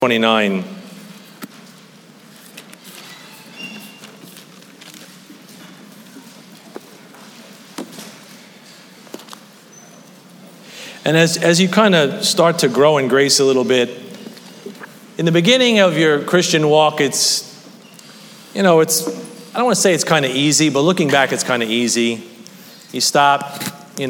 29. And as you kind of start to grow in grace a little bit, in the beginning of your Christian walk, I don't want to say it's kind of easy, but looking back, it's kind of easy. You stop, you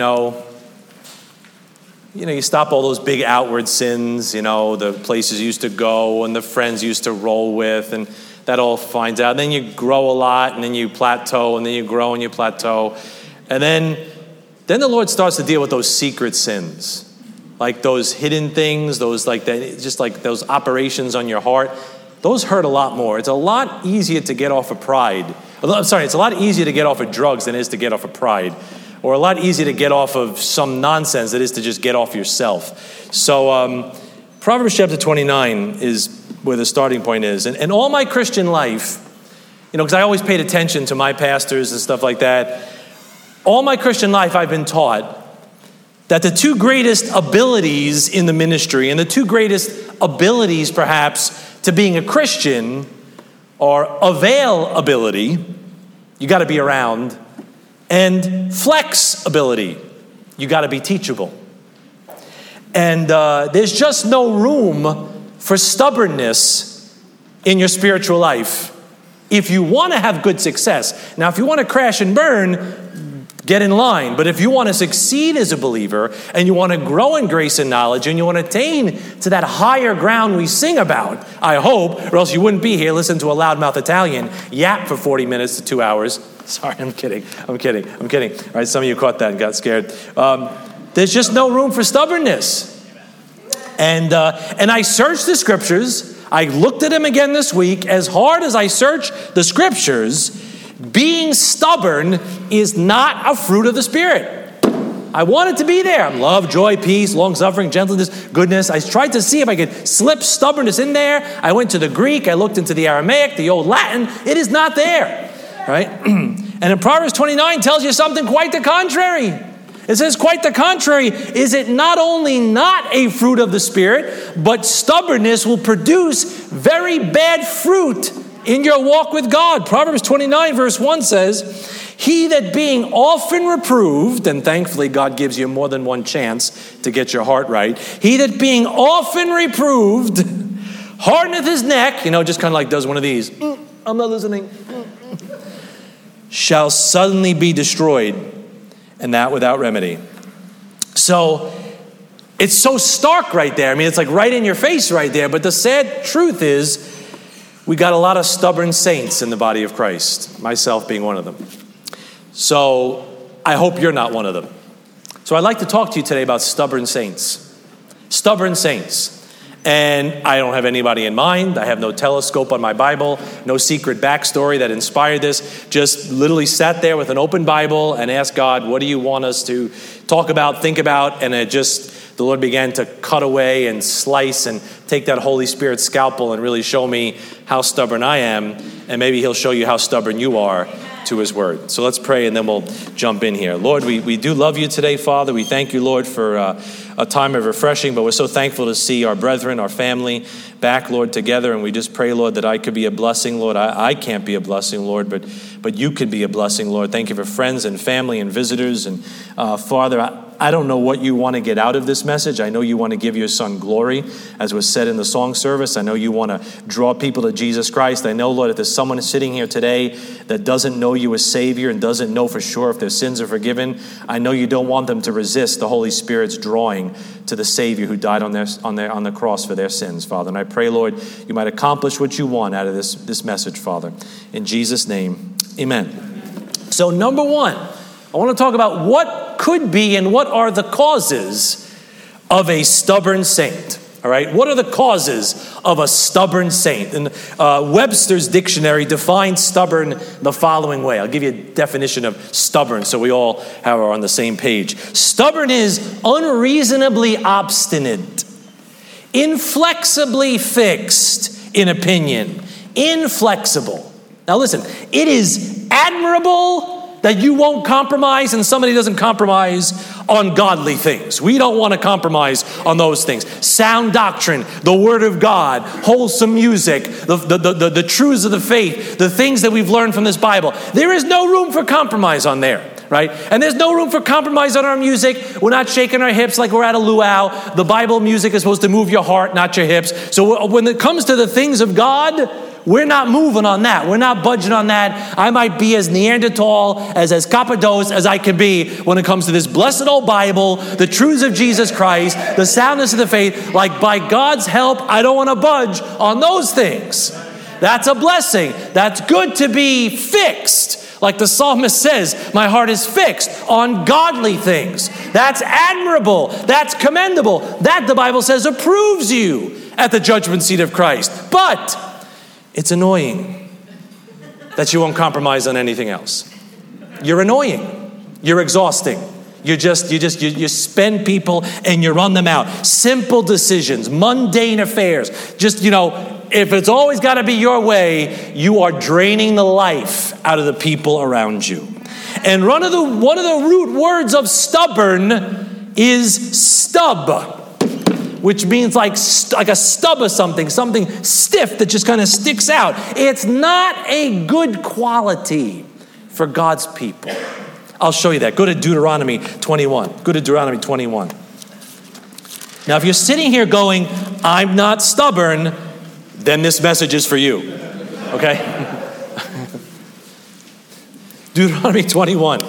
stop all those big outward sins, the places you used to go and the friends you used to roll with, and that all finds out. And then you grow a lot, and then you plateau, and then you grow and you plateau. And then the Lord starts to deal with those secret sins, like those hidden things, those those operations on your heart. Those hurt a lot more. It's a lot easier to get off of pride. It's a lot easier to get off of drugs than it is to get off of pride. Or a lot easier to get off of some nonsense than it is to just get off yourself. So Proverbs chapter 29 is where the starting point is. And all my Christian life, because I always paid attention to my pastors and stuff like that, all my Christian life I've been taught that the two greatest abilities in the ministry and the two greatest abilities perhaps to being a Christian are availability, you got to be around, and flexibility, you got to be teachable. And there's just no room for stubbornness in your spiritual life if you want to have good success. Now, if you want to crash and burn, get in line. But if you want to succeed as a believer and you want to grow in grace and knowledge and you want to attain to that higher ground we sing about, I hope, or else you wouldn't be here listening to a loudmouth Italian yap for 40 minutes to 2 hours. Sorry, I'm kidding. All right, some of you caught that and got scared. There's just no room for stubbornness. And I searched the scriptures. I looked at them again this week. As hard as I searched the scriptures, being stubborn is not a fruit of the Spirit. I want it to be there. Love, joy, peace, long-suffering, gentleness, goodness. I tried to see if I could slip stubbornness in there. I went to the Greek. I looked into the Aramaic, the Old Latin. It is not there. Right? And in Proverbs 29 tells you something quite the contrary. It says quite the contrary. Is it not only not a fruit of the Spirit, but stubbornness will produce very bad fruit in your walk with God. Proverbs 29 verse 1 says, he that being often reproved, and thankfully God gives you more than one chance to get your heart right. He that being often reproved hardeneth his neck, just kind of like does one of these. I'm not listening. Shall suddenly be destroyed, and that without remedy. So it's so stark right there. I mean, it's like right in your face right there. But the sad truth is, we got a lot of stubborn saints in the body of Christ, myself being one of them. So I hope you're not one of them. So I'd like to talk to you today about stubborn saints. Stubborn saints. And I don't have anybody in mind. I have no telescope on my Bible, no secret backstory that inspired this. Just literally sat there with an open Bible and asked God, what do you want us to talk about, think about? And the Lord began to cut away and slice and take that Holy Spirit scalpel and really show me how stubborn I am. And maybe he'll show you how stubborn you are to his word. So let's pray and then we'll jump in here. Lord, we do love you today, Father. We thank you, Lord, for a time of refreshing, but we're so thankful to see our brethren, our family back, Lord, together. And we just pray, Lord, that I could be a blessing, Lord. I can't be a blessing, Lord, but you could be a blessing, Lord. Thank you for friends and family and visitors. And Father, I don't know what you want to get out of this message. I know you want to give your son glory, as was said in the song service. I know you want to draw people to Jesus Christ. I know, Lord, if there's someone sitting here today that doesn't know you as Savior and doesn't know for sure if their sins are forgiven, I know you don't want them to resist the Holy Spirit's drawing to the Savior who died on the cross for their sins, Father. And I pray, Lord, you might accomplish what you want out of this message, Father. In Jesus' name, amen. So number one, I want to talk about what could be and what are the causes of a stubborn saint. All right, what are the causes of a stubborn saint? And Webster's dictionary defines stubborn the following way. I'll give you a definition of stubborn so we all are on the same page. Stubborn is unreasonably obstinate, inflexibly fixed in opinion, inflexible. Now listen, it is admirable that you won't compromise and somebody doesn't compromise on godly things. We don't want to compromise on those things. Sound doctrine, the Word of God, wholesome music, the truths of the faith, the things that we've learned from this Bible. There is no room for compromise on there, right? And there's no room for compromise on our music. We're not shaking our hips like we're at a luau. The Bible music is supposed to move your heart, not your hips. So when it comes to the things of God, we're not moving on that. We're not budging on that. I might be as Neanderthal, as Cappadoce as I can be when it comes to this blessed old Bible, the truths of Jesus Christ, the soundness of the faith. Like, by God's help, I don't want to budge on those things. That's a blessing. That's good to be fixed. Like the psalmist says, my heart is fixed on godly things. That's admirable. That's commendable. That, the Bible says, approves you at the judgment seat of Christ. But it's annoying that you won't compromise on anything else. You're annoying. You're exhausting. You spend people and you run them out. Simple decisions, mundane affairs. Just, if it's always got to be your way, you are draining the life out of the people around you. And one of the root words of stubborn is stub, which means like a stub of something stiff that just kind of sticks out. It's not a good quality for God's people. I'll show you that. Go to Deuteronomy 21. Go to Deuteronomy 21. Now, if you're sitting here going, I'm not stubborn, then this message is for you. Okay? Deuteronomy 21.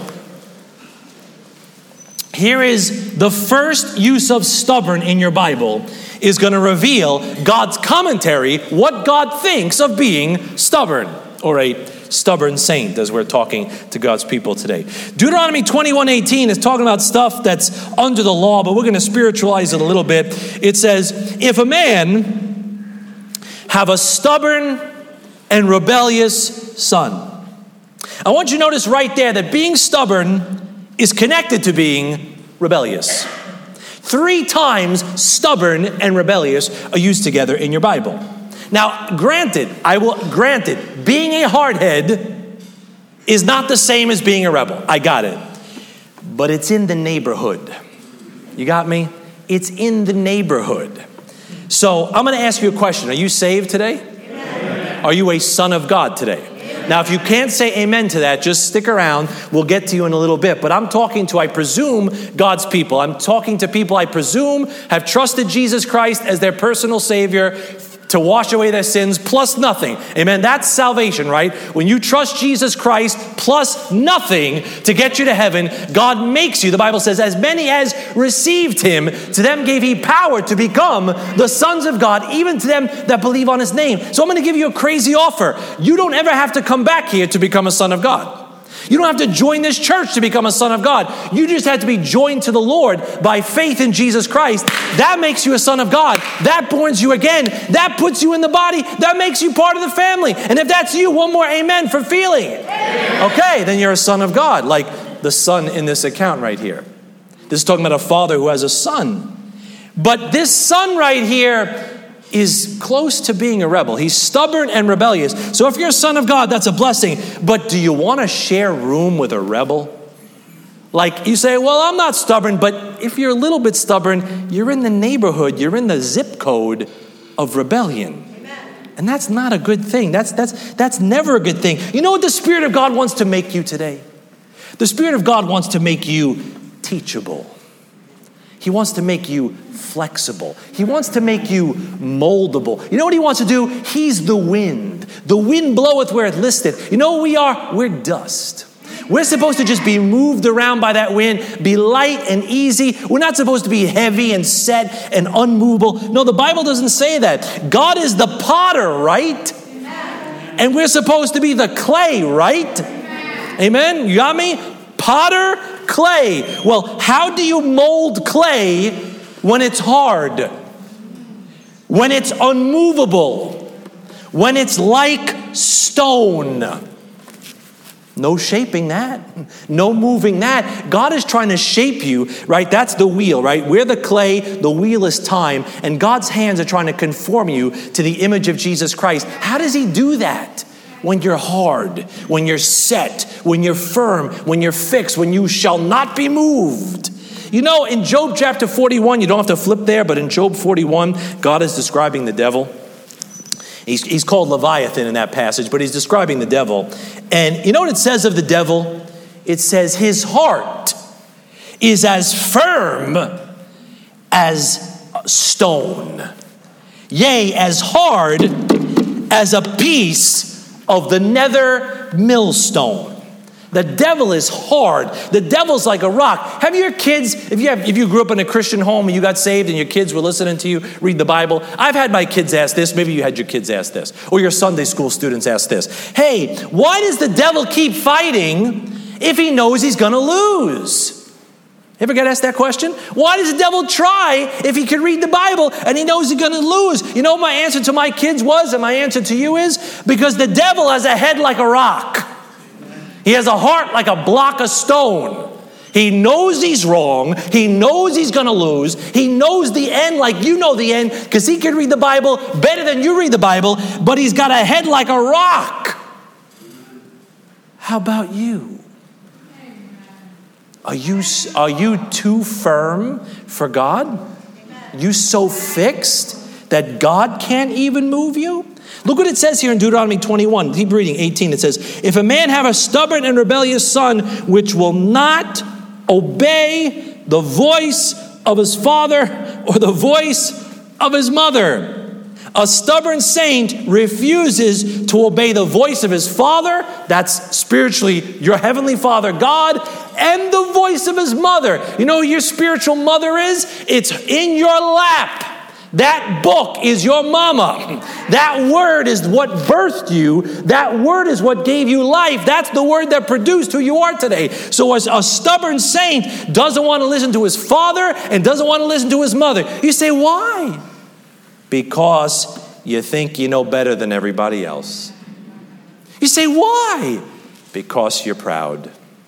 Here is the first use of stubborn in your Bible is going to reveal God's commentary, what God thinks of being stubborn, or a stubborn saint, as we're talking to God's people today. Deuteronomy 21:18 is talking about stuff that's under the law, but we're going to spiritualize it a little bit. It says, if a man have a stubborn and rebellious son. I want you to notice right there that being stubborn is connected to being rebellious. 3 times stubborn and rebellious are used together in your Bible. Now, granted, being a hardhead is not the same as being a rebel. I got it. But it's in the neighborhood. You got me? It's in the neighborhood. So I'm going to ask you a question. Are you saved today? Amen. Are you a son of God today? Now, if you can't say amen to that, just stick around. We'll get to you in a little bit. But I'm talking to, I presume, God's people. I'm talking to people I presume have trusted Jesus Christ as their personal Savior to wash away their sins plus nothing. Amen. That's salvation, right? When you trust Jesus Christ plus nothing to get you to heaven, God makes you, the Bible says, as many as received him, to them gave he power to become the sons of God, even to them that believe on his name. So I'm going to give you a crazy offer. You don't ever have to come back here to become a son of God. You don't have to join this church to become a son of God. You just have to be joined to the Lord by faith in Jesus Christ. That makes you a son of God. That borns you again. That puts you in the body. That makes you part of the family. And if that's you, one more amen for feeling it. Okay, then you're a son of God, like the son in this account right here. This is talking about a father who has a son. But this son right here is close to being a rebel. He's stubborn and rebellious. So if you're a son of God, that's a blessing. But do you want to share room with a rebel? Like you say, well, I'm not stubborn, but if you're a little bit stubborn, you're in the neighborhood, you're in the zip code of rebellion. Amen. And that's not a good thing. That's never a good thing. You know what the Spirit of God wants to make you today? The Spirit of God wants to make you teachable. He wants to make you flexible. He wants to make you moldable. You know what he wants to do? He's the wind. The wind bloweth where it listeth. You know what we are? We're dust. We're supposed to just be moved around by that wind, be light and easy. We're not supposed to be heavy and set and unmovable. No, the Bible doesn't say that. God is the potter, right? And we're supposed to be the clay, right? Amen? You got me? Potter, clay. Well, how do you mold clay when it's hard? When it's unmovable? When it's like stone? No shaping that. No moving that. God is trying to shape you, right? That's the wheel, right? We're the clay, the wheel is time, and God's hands are trying to conform you to the image of Jesus Christ. How does he do that? when you're hard, when you're set, when you're firm, when you're fixed, when you shall not be moved. You know, in Job chapter 41, you don't have to flip there, but in Job 41, God is describing the devil. He's called Leviathan in that passage, but he's describing the devil. And you know what it says of the devil? It says his heart is as firm as stone, yea, as hard as a piece of the nether millstone. The devil is hard. The devil's like a rock. Have your kids, if you grew up in a Christian home and you got saved and your kids were listening to you read the Bible, I've had my kids ask this, maybe you had your kids ask this, or your Sunday school students ask this. Hey, why does the devil keep fighting if he knows he's going to lose? Ever get asked that question? Why does the devil try if he can read the Bible and he knows he's going to lose? You know what my answer to my kids was, and my answer to you is? Because the devil has a head like a rock. He has a heart like a block of stone. He knows he's wrong. He knows he's going to lose. He knows the end like you know the end, because he can read the Bible better than you read the Bible, but he's got a head like a rock. How about you? Are you too firm for God? You so fixed that God can't even move you? Look what it says here in Deuteronomy 21. Keep reading, 18. It says, if a man have a stubborn and rebellious son, which will not obey the voice of his father or the voice of his mother. A stubborn saint refuses to obey the voice of his father, that's spiritually your heavenly Father God, and the voice of his mother. You know who your spiritual mother is? It's in your lap. That book is your mama. That word is what birthed you. That word is what gave you life. That's the word that produced who you are today. So as a stubborn saint doesn't want to listen to his father and doesn't want to listen to his mother. You say, why? Because you think you know better than everybody else. You say, why? Because you're proud.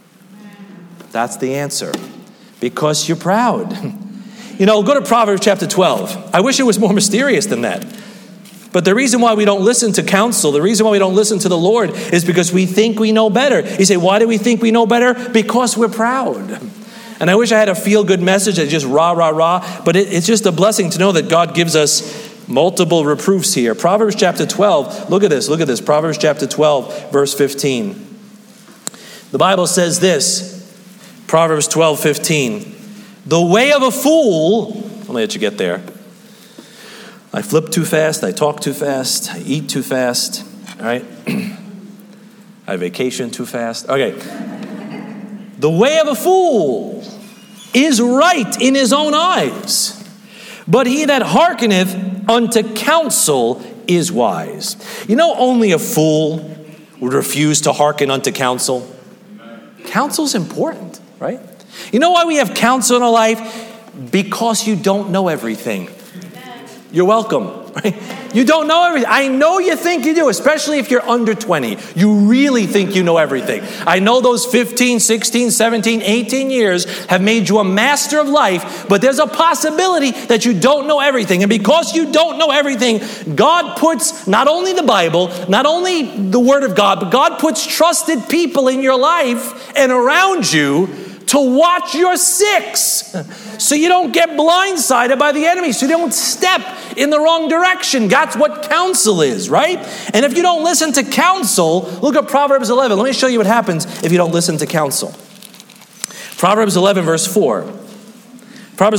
That's the answer. Because you're proud. You know, go to Proverbs chapter 12. I wish it was more mysterious than that. But the reason why we don't listen to counsel, the reason why we don't listen to the Lord is because we think we know better. You say, why do we think we know better? Because we're proud. And I wish I had a feel-good message that just rah, rah, rah. But it's just a blessing to know that God gives us multiple reproofs here. Proverbs chapter 12. Look at this. Proverbs chapter 12, verse 15. The Bible says this. Proverbs 12:15. The way of a fool, let me let you get there. I flip too fast, I talk too fast, I eat too fast, all right? I vacation too fast. Okay. The way of a fool is right in his own eyes, but he that hearkeneth unto counsel is wise. You know, only a fool would refuse to hearken unto counsel. Counsel's important, right? You know why we have counsel in our life? Because you don't know everything. You're welcome. Right? You don't know everything. I know you think you do, especially if you're under 20. You really think you know everything. I know those 15, 16, 17, 18 years have made you a master of life, but there's a possibility that you don't know everything. And because you don't know everything, God puts not only the Bible, not only the Word of God, but God puts trusted people in your life and around you to watch your six, so you don't get blindsided by the enemy, so you don't step in the wrong direction. That's what counsel is, right? And if you don't listen to counsel, look at Proverbs 11. Let me show you what happens if you don't listen to counsel. Proverbs 11 verse 4. Proverbs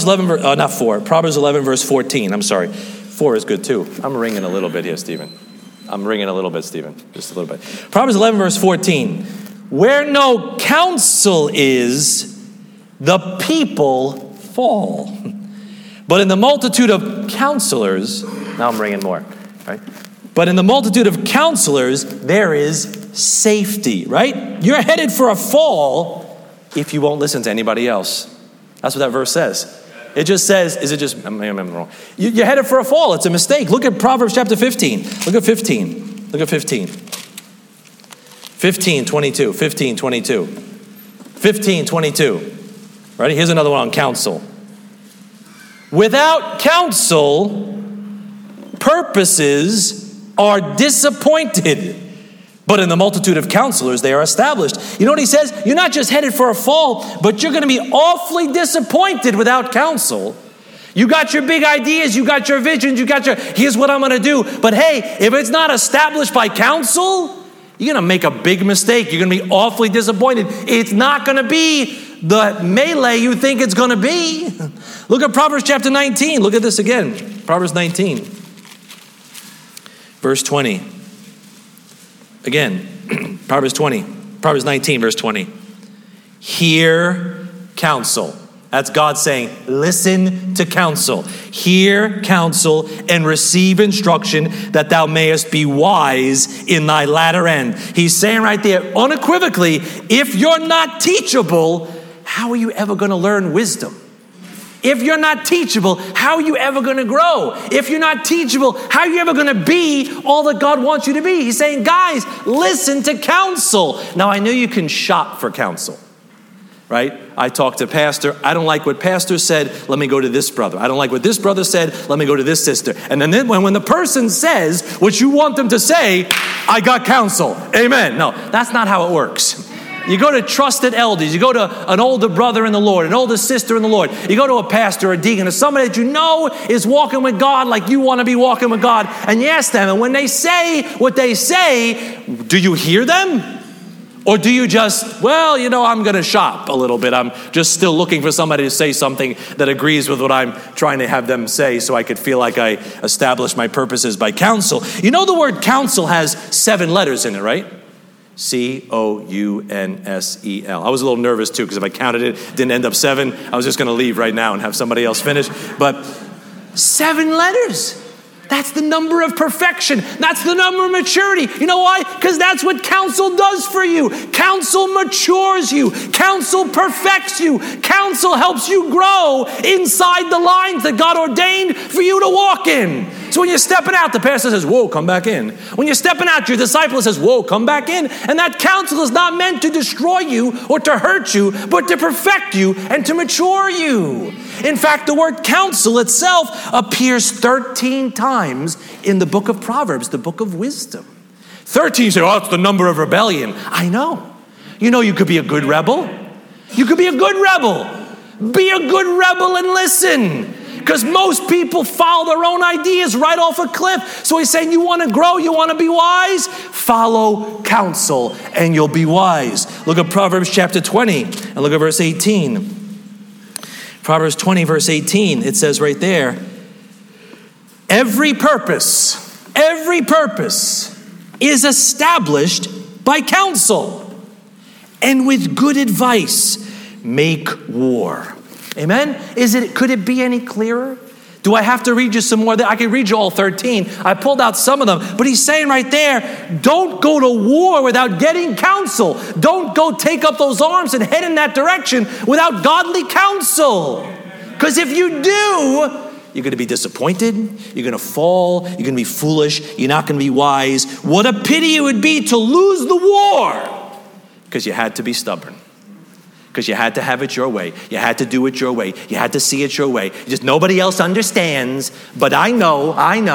11 verse 14. I'm sorry. 4 is good too. I'm ringing a little bit here, Stephen. Just a little bit. Proverbs 11 verse 14. Where no counsel is, the people fall. But in the multitude of counselors, now I'm bringing more, right? But in the multitude of counselors, there is safety, right? You're headed for a fall if you won't listen to anybody else. That's what that verse says. It just says, I'm wrong. You're headed for a fall. It's a mistake. Look at Proverbs chapter 15. Look at 15. 15:22. 15:22. Ready? Here's another one on counsel. Without counsel, purposes are disappointed, But in the multitude of counselors, they are established. You know what he says? You're not just headed for a fall, but you're going to be awfully disappointed without counsel. You got your big ideas, you got your visions, here's what I'm going to do. But hey, if it's not established by counsel, you're going to make a big mistake. You're going to be awfully disappointed. It's not going to be the melee you think it's going to be. Look at Proverbs chapter 19. Look at this again. Proverbs 19, verse 20. Again, Proverbs 19, verse 20. Hear counsel. That's God saying, listen to counsel. Hear counsel and receive instruction that thou mayest be wise in thy latter end. He's saying right there, unequivocally, if you're not teachable, how are you ever going to learn wisdom? If you're not teachable, how are you ever going to grow? If you're not teachable, how are you ever going to be all that God wants you to be? He's saying, guys, listen to counsel. Now, I know you can shop for counsel, right? I talk to pastor. I don't like what pastor said. Let me go to this brother. I don't like what this brother said. Let me go to this sister. And then when the person says what you want them to say, I got counsel. Amen. No, that's not how it works. You go to trusted elders. You go to an older brother in the Lord, an older sister in the Lord. You go to a pastor, a deacon, or somebody that you know is walking with God like you want to be walking with God. And you ask them, and when they say what they say, do you hear them? Or do you just, well, I'm going to shop a little bit. I'm just still looking for somebody to say something that agrees with what I'm trying to have them say so I could feel like I established my purposes by counsel. You know the word counsel has 7 letters in it, right? Counsel. I was a little nervous too because if I counted it, didn't end up 7. I was just going to leave right now and have somebody else finish. But 7 letters. That's the number of perfection. That's the number of maturity. You know why? Because that's what counsel does for you. Counsel matures you. Counsel perfects you. Counsel helps you grow inside the lines that God ordained for you to walk in. So when you're stepping out, the pastor says, whoa, come back in. When you're stepping out, your disciple says, whoa, come back in. And that counsel is not meant to destroy you or to hurt you, but to perfect you and to mature you. In fact, the word counsel itself appears 13 times in the book of Proverbs, the book of wisdom. 13, you say, oh, it's the number of rebellion. I know. You could be a good rebel. You could be a good rebel. Be a good rebel and listen. Because most people follow their own ideas right off a cliff. So he's saying, you want to grow, you want to be wise? Follow counsel and you'll be wise. Look at Proverbs chapter 20 and look at verse 18. Proverbs 20, verse 18, it says right there, every purpose is established by counsel, and with good advice make war. Amen? Could it be any clearer? Do I have to read you some more? I can read you all 13. I pulled out some of them. But he's saying right there, don't go to war without getting counsel. Don't go take up those arms and head in that direction without godly counsel. Because if you do, you're going to be disappointed. You're going to fall. You're going to be foolish. You're not going to be wise. What a pity it would be to lose the war because you had to be stubborn. Because you had to have it your way. You had to do it your way. You had to see it your way. Just nobody else understands, but I know.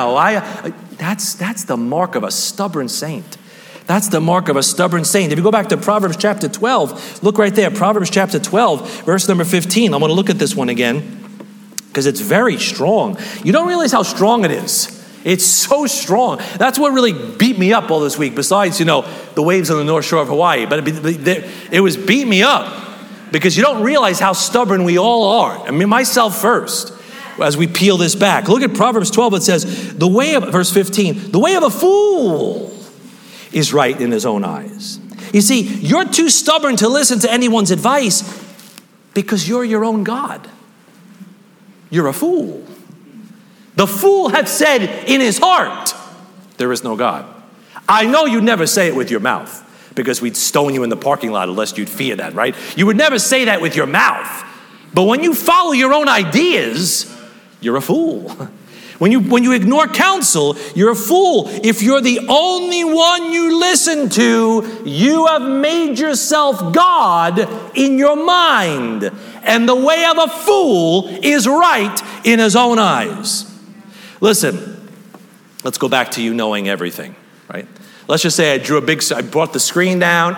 That's the mark of a stubborn saint. That's the mark of a stubborn saint. If you go back to Proverbs chapter 12, look right there. Proverbs chapter 12, verse number 15. I want to look at this one again because it's very strong. You don't realize how strong it is. It's so strong. That's what really beat me up all this week, besides, the waves on the North Shore of Hawaii. But it was beat me up. Because you don't realize how stubborn we all are. I mean, myself first, as we peel this back. Look at Proverbs 12. It says, verse 15, the way of a fool is right in his own eyes. You see, you're too stubborn to listen to anyone's advice because you're your own God. You're a fool. The fool hath said in his heart, there is no God. I know you never say it with your mouth, because we'd stone you in the parking lot unless you'd fear that, right? You would never say that with your mouth. But when you follow your own ideas, you're a fool. When you ignore counsel, you're a fool. If you're the only one you listen to, you have made yourself God in your mind. And the way of a fool is right in his own eyes. Listen, let's go back to you knowing everything. right? Let's just say I brought the screen down.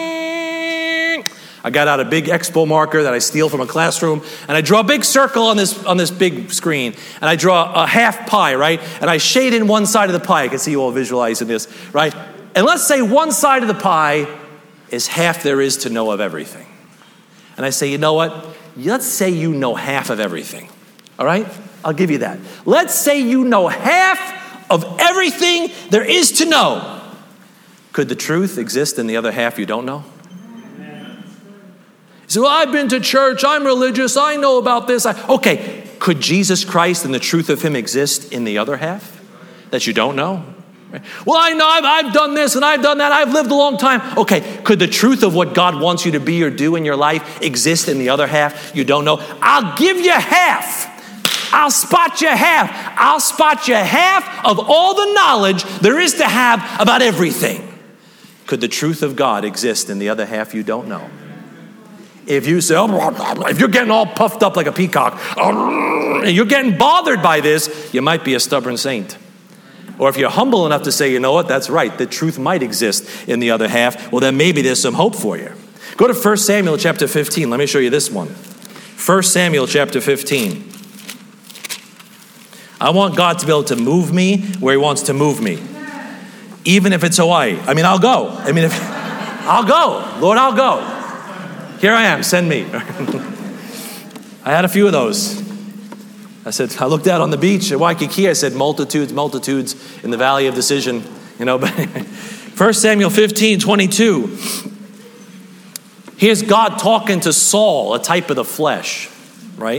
I got out a big Expo marker that I steal from a classroom, and I draw a big circle on this big screen, and I draw a half pie, right? And I shade in one side of the pie. I can see you all visualizing this, right? And let's say one side of the pie is half there is to know of everything. And I say, you know what? Let's say you know half of everything, all right? I'll give you that. Let's say you know half of everything there is to know. Could the truth exist in the other half you don't know? You say, well, I've been to church, I'm religious, I know about this. Okay, could Jesus Christ and the truth of him exist in the other half that you don't know? Well, I know I've done this and I've done that, I've lived a long time. Okay, could the truth of what God wants you to be or do in your life exist in the other half you don't know? I'll give you half. I'll spot you half. I'll spot you half of all the knowledge there is to have about everything. Could the truth of God exist in the other half you don't know? If you say, if you're getting all puffed up like a peacock, you're getting bothered by this, you might be a stubborn saint. Or if you're humble enough to say, you know what, that's right, the truth might exist in the other half, well then maybe there's some hope for you. Go to 1 Samuel chapter 15. Let me show you this one. 1 Samuel chapter 15. I want God to be able to move me where he wants to move me. Even if it's Hawaii. I'll go. I'll go. Lord, I'll go. Here I am, send me. I had a few of those. I looked out on the beach at Waikiki. I said, multitudes in the valley of decision. But 1 Samuel 15, 22. Here's God talking to Saul, a type of the flesh, right?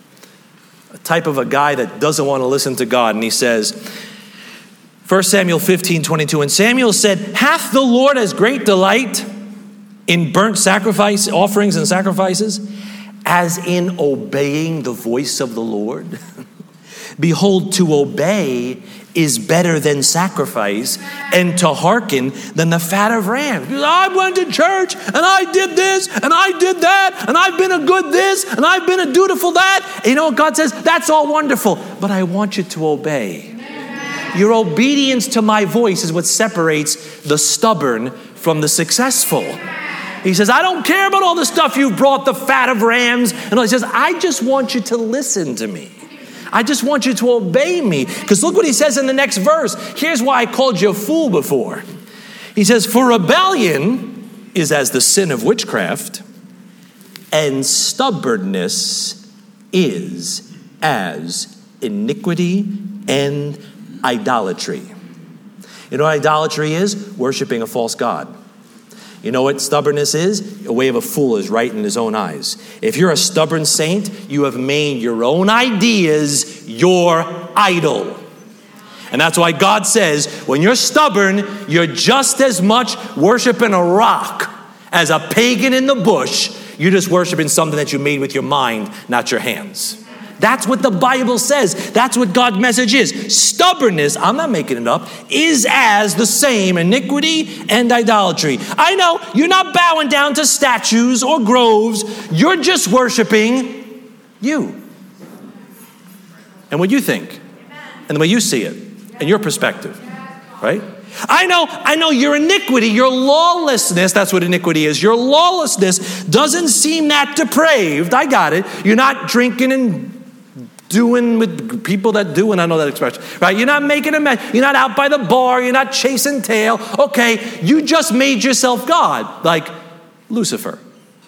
A type of a guy that doesn't want to listen to God. And he says, 1 Samuel 15, 22. And Samuel said, hath the Lord as great delight in burnt sacrifice, offerings and sacrifices, as in obeying the voice of the Lord? Behold, to obey is better than sacrifice, and to hearken than the fat of rams. I went to church, and I did this, and I did that, and I've been a good this, and I've been a dutiful that. And you know what God says? That's all wonderful, but I want you to obey. Your obedience to my voice is what separates the stubborn from the successful. He says, I don't care about all the stuff you've brought, the fat of rams. And he says, I just want you to listen to me. I just want you to obey me. Because look what he says in the next verse. Here's why I called you a fool before. He says, for rebellion is as the sin of witchcraft, and stubbornness is as iniquity and idolatry. You know what idolatry is? Worshiping a false god. You know what stubbornness is? A way of a fool is right in his own eyes. If you're a stubborn saint, you have made your own ideas your idol. And that's why God says, when you're stubborn, you're just as much worshiping a rock as a pagan in the bush. You're just worshiping something that you made with your mind, not your hands. That's what the Bible says. That's what God's message is. Stubbornness, I'm not making it up, is as the same iniquity and idolatry. I know you're not bowing down to statues or groves. You're just worshiping you. And what you think. And the way you see it. And your perspective. Right? I know your iniquity, your lawlessness, that's what iniquity is. Your lawlessness doesn't seem that depraved. I got it. You're not drinking and doing with people that do, and I know that expression, right? You're not making a mess. You're not out by the bar. You're not chasing tail. Okay, you just made yourself God, like Lucifer.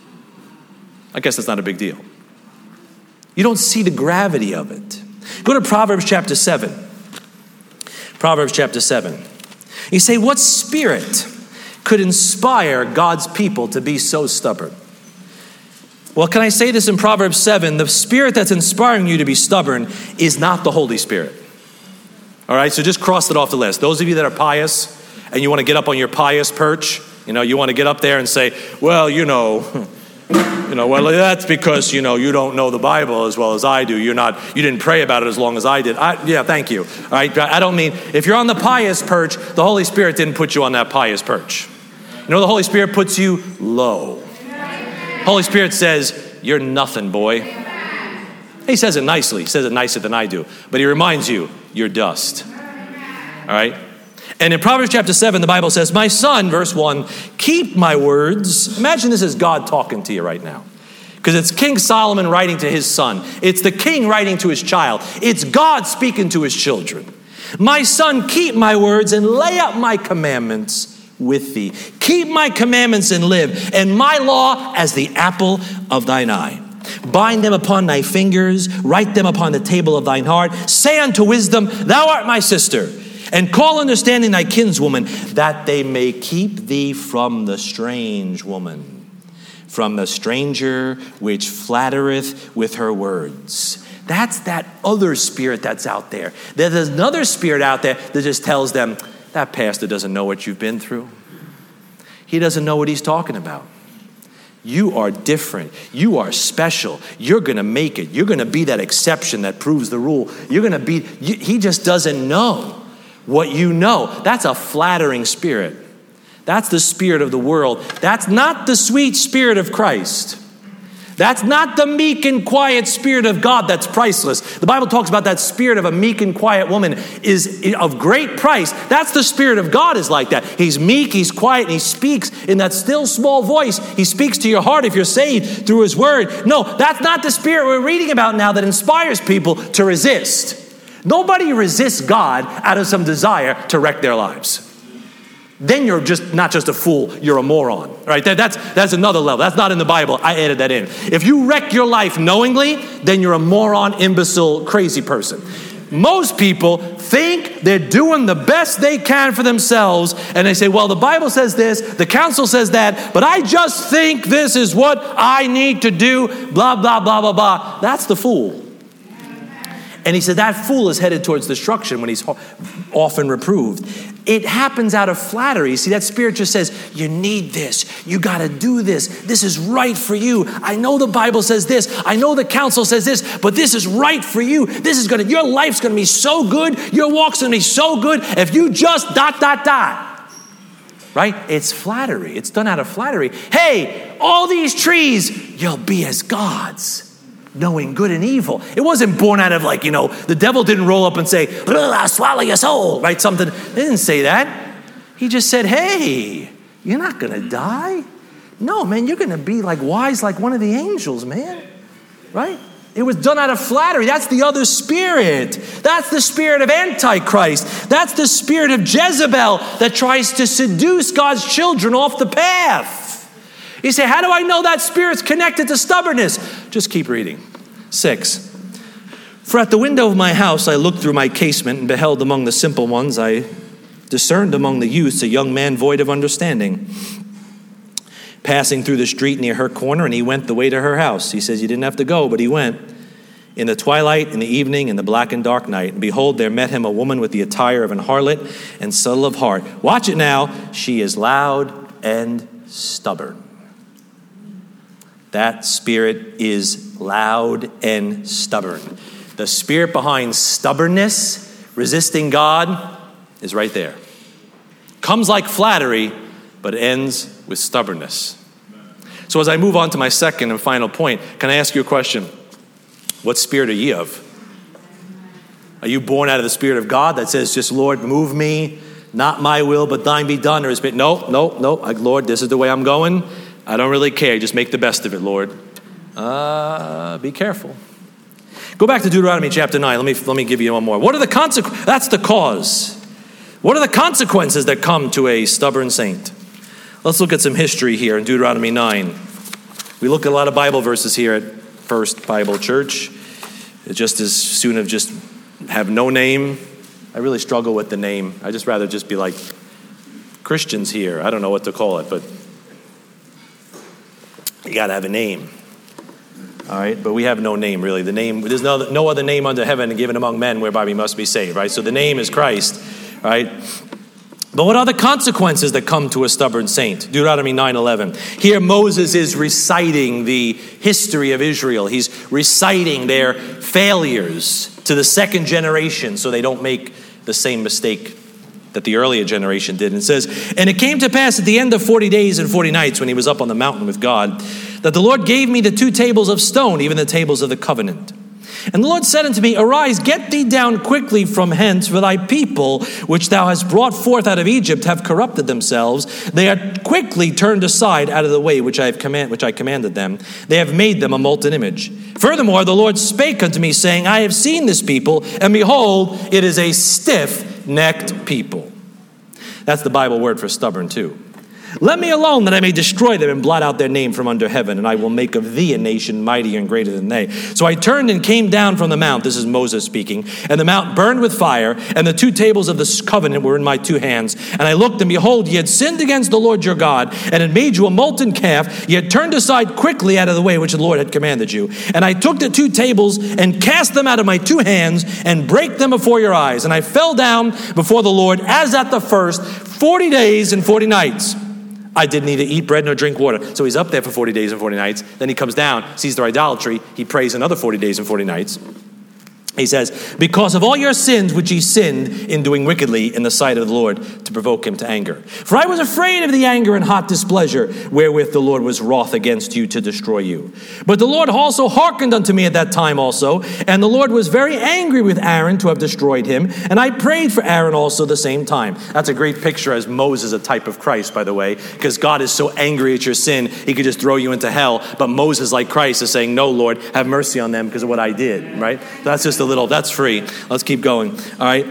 I guess that's not a big deal. You don't see the gravity of it. Go to Proverbs chapter 7. Proverbs chapter 7. You say, what spirit could inspire God's people to be so stubborn? Well, can I say this in Proverbs 7? The spirit that's inspiring you to be stubborn is not the Holy Spirit. All right, so just cross it off the list. Those of you that are pious and you want to get up on your pious perch, you want to get up there and say, well, well, that's because, you don't know the Bible as well as I do. You didn't pray about it as long as I did. Yeah, thank you. All right, I don't mean, if you're on the pious perch, the Holy Spirit didn't put you on that pious perch. The Holy Spirit puts you low. Holy Spirit says, you're nothing, boy. He says it nicely. He says it nicer than I do. But he reminds you, you're dust. All right? And in Proverbs chapter 7, the Bible says, my son, verse 1, keep my words. Imagine this is God talking to you right now. Because it's King Solomon writing to his son. It's the king writing to his child. It's God speaking to his children. My son, keep my words and lay up my commandments with thee. Keep my commandments and live, and my law as the apple of thine eye. Bind them upon thy fingers, write them upon the table of thine heart. Say unto wisdom, thou art my sister, and call understanding thy kinswoman, that they may keep thee from the strange woman, from the stranger which flattereth with her words. That's that other spirit that's out there. There's another spirit out there that just tells them, that pastor doesn't know what you've been through. He doesn't know what he's talking about. You are different. You are special. You're going to make it. You're going to be that exception that proves the rule. He just doesn't know what you know. That's a flattering spirit. That's the spirit of the world. That's not the sweet spirit of Christ. That's not the meek and quiet spirit of God that's priceless. The Bible talks about that spirit of a meek and quiet woman is of great price. That's the spirit of God is like that. He's meek, he's quiet, and he speaks in that still small voice. He speaks to your heart if you're saved through his word. No, that's not the spirit we're reading about now that inspires people to resist. Nobody resists God out of some desire to wreck their lives. Then you're just not just a fool, you're a moron, right? That's another level. That's not in the Bible. I added that in. If you wreck your life knowingly, then you're a moron, imbecile, crazy person. Most people think they're doing the best they can for themselves, and they say, well, the Bible says this, the council says that, but I just think this is what I need to do, blah, blah, blah, blah, blah. That's the fool. And he said that fool is headed towards destruction when he's often reproved. It happens out of flattery. See, that spirit just says, you need this. You got to do this. This is right for you. I know the Bible says this. I know the council says this, but this is right for you. Your life's going to be so good. Your walk's going to be so good if you just ... Right? It's flattery. It's done out of flattery. Hey, all these trees, you'll be as gods, knowing good and evil. It wasn't born out of the devil didn't roll up and say, I'll swallow your soul, right? Something. They didn't say that. He just said, hey, you're not going to die. No, man, you're going to be wise like one of the angels, man. Right? It was done out of flattery. That's the other spirit. That's the spirit of Antichrist. That's the spirit of Jezebel that tries to seduce God's children off the path. You say, how do I know that spirit's connected to stubbornness? Just keep reading. 6. For at the window of my house I looked through my casement and beheld among the simple ones, I discerned among the youths a young man void of understanding, passing through the street near her corner, and he went the way to her house. He says he didn't have to go, but he went. In the twilight, in the evening, in the black and dark night, and behold, there met him a woman with the attire of an harlot and subtle of heart. Watch it now. She is loud and stubborn. That spirit is loud and stubborn. The spirit behind stubbornness, resisting God, is right there. Comes like flattery, but ends with stubbornness. So as I move on to my second and final point, can I ask you a question? What spirit are ye of? Are you born out of the spirit of God that says, just Lord, move me, not my will, but thine be done? Or is it, no, Lord, this is the way I'm going. I don't really care. Just make the best of it, Lord. Be careful. Go back to Deuteronomy chapter 9. Let me give you one more. What are the consequences? That's the cause. What are the consequences that come to a stubborn saint? Let's look at some history here in Deuteronomy 9. We look at a lot of Bible verses here at First Bible Church. It just as soon of just have no name. I really struggle with the name. I just rather just be like Christians here. I don't know what to call it, but you got to have a name. All right, but we have no name, really. The name, there's no other name under heaven given among men whereby we must be saved, right? So the name is Christ, right? But what are the consequences that come to a stubborn saint? Deuteronomy 9:11. Here Moses is reciting the history of Israel. He's reciting their failures to the second generation so they don't make the same mistake that the earlier generation did. And it says, and it came to pass at the end of 40 days and 40 nights when he was up on the mountain with God, that the Lord gave me the 2 tables of stone, even the tables of the covenant. And the Lord said unto me, Arise, get thee down quickly from hence, for thy people, which thou hast brought forth out of Egypt, have corrupted themselves. They are quickly turned aside out of the way which I commanded them. They have made them a molten image. Furthermore, the Lord spake unto me, saying, I have seen this people, and behold, it is a stiff-necked people. That's the Bible word for stubborn too. Let me alone, that I may destroy them and blot out their name from under heaven, and I will make of thee a nation mightier and greater than they. So I turned and came down from the mount. This is Moses speaking. And the mount burned with fire, and the 2 tables of the covenant were in my 2 hands. And I looked, and behold, ye had sinned against the Lord your God, and had made you a molten calf. Ye had turned aside quickly out of the way which the Lord had commanded you. And I took the 2 tables and cast them out of my 2 hands, and brake them before your eyes. And I fell down before the Lord as at the first, 40 days and 40 nights. I did neither eat bread nor drink water. So he's up there for 40 days and 40 nights. Then he comes down, sees their idolatry. He prays another 40 days and 40 nights. He says, because of all your sins which ye sinned in doing wickedly in the sight of the Lord, to provoke him to anger. For I was afraid of the anger and hot displeasure wherewith the Lord was wroth against you to destroy you. But the Lord also hearkened unto me at that time also, and the Lord was very angry with Aaron to have destroyed him, and I prayed for Aaron also the same time. That's a great picture, as Moses, a type of Christ, by the way, because God is so angry at your sin, he could just throw you into hell. But Moses, like Christ, is saying, no, Lord, have mercy on them because of what I did, right? That's just that's free. Let's keep going. All right.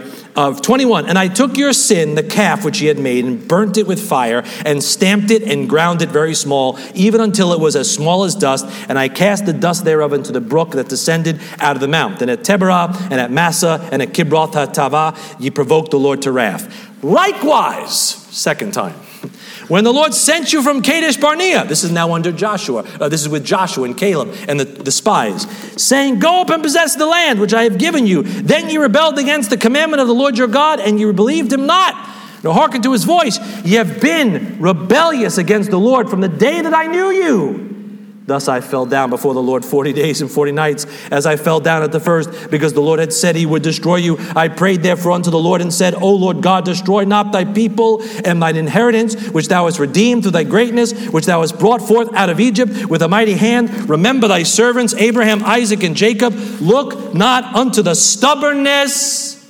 21, and I took your sin, the calf which ye had made, and burnt it with fire, and stamped it, and ground it very small, even until it was as small as dust, and I cast the dust thereof into the brook that descended out of the mount. And at Taberah, and at Massa, and at Kibroth Hattaavah, ye provoked the Lord to wrath. Likewise, second time, when the Lord sent you from Kadesh Barnea, this is now under Joshua, this is with Joshua and Caleb and the spies, saying, go up and possess the land which I have given you. Then ye rebelled against the commandment of the Lord your God, and ye believed him not, nor hearkened to his voice. Ye have been rebellious against the Lord from the day that I knew you. Thus I fell down before the Lord 40 days and 40 nights, as I fell down at the first, because the Lord had said he would destroy you. I prayed therefore unto the Lord and said, O Lord God, destroy not thy people and thine inheritance, which thou hast redeemed through thy greatness, which thou hast brought forth out of Egypt with a mighty hand. Remember thy servants, Abraham, Isaac, and Jacob. Look not unto the stubbornness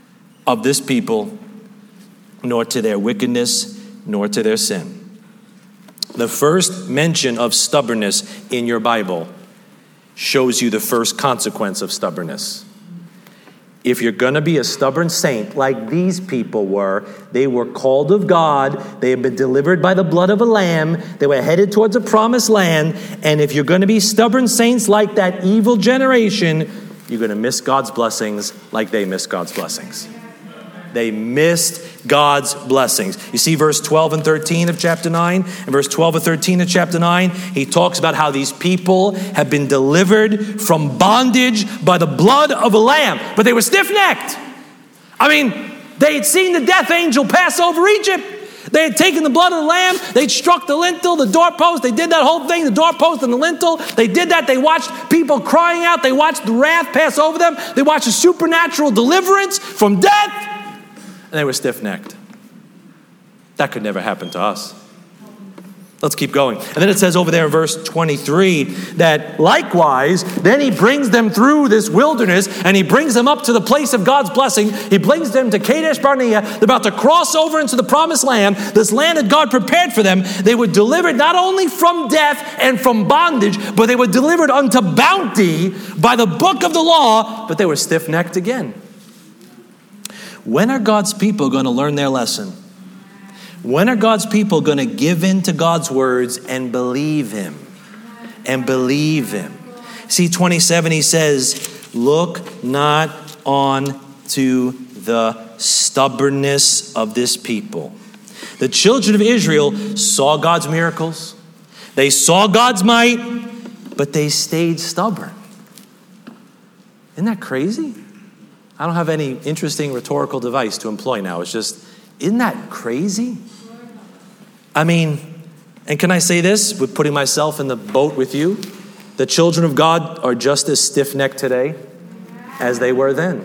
of this people, nor to their wickedness, nor to their sin. The first mention of stubbornness in your Bible shows you the first consequence of stubbornness. If you're going to be a stubborn saint like these people were, they were called of God, they had been delivered by the blood of a lamb, they were headed towards a promised land, and if you're going to be stubborn saints like that evil generation, you're going to miss God's blessings like they missed God's blessings. They missed God's blessings. You see verse 12 and 13 of chapter 9, and verse 12 and 13 of chapter 9, he talks about how these people have been delivered from bondage by the blood of a lamb, but they were stiff-necked. I mean, they had seen the death angel pass over Egypt. They had taken the blood of the lamb, they'd struck the lintel, the doorpost, they did that whole thing, the doorpost and the lintel. They did that, they watched people crying out, they watched the wrath pass over them, they watched a supernatural deliverance from death. And they were stiff-necked. That could never happen to us. Let's keep going. And then it says over there in verse 23 that likewise, then he brings them through this wilderness and he brings them up to the place of God's blessing. He brings them to Kadesh Barnea. They're about to cross over into the promised land. This land that God prepared for them. They were delivered not only from death and from bondage, but they were delivered unto bounty by the book of the law, but they were stiff-necked again. When are God's people going to learn their lesson? When are God's people going to give in to God's words and believe him? And believe him. See, 27, he says, look not on to the stubbornness of this people. The children of Israel saw God's miracles. They saw God's might, but they stayed stubborn. Isn't that crazy? I don't have any interesting rhetorical device to employ now. It's just, isn't that crazy? I mean, and can I say this with putting myself in the boat with you? The children of God are just as stiff-necked today as they were then.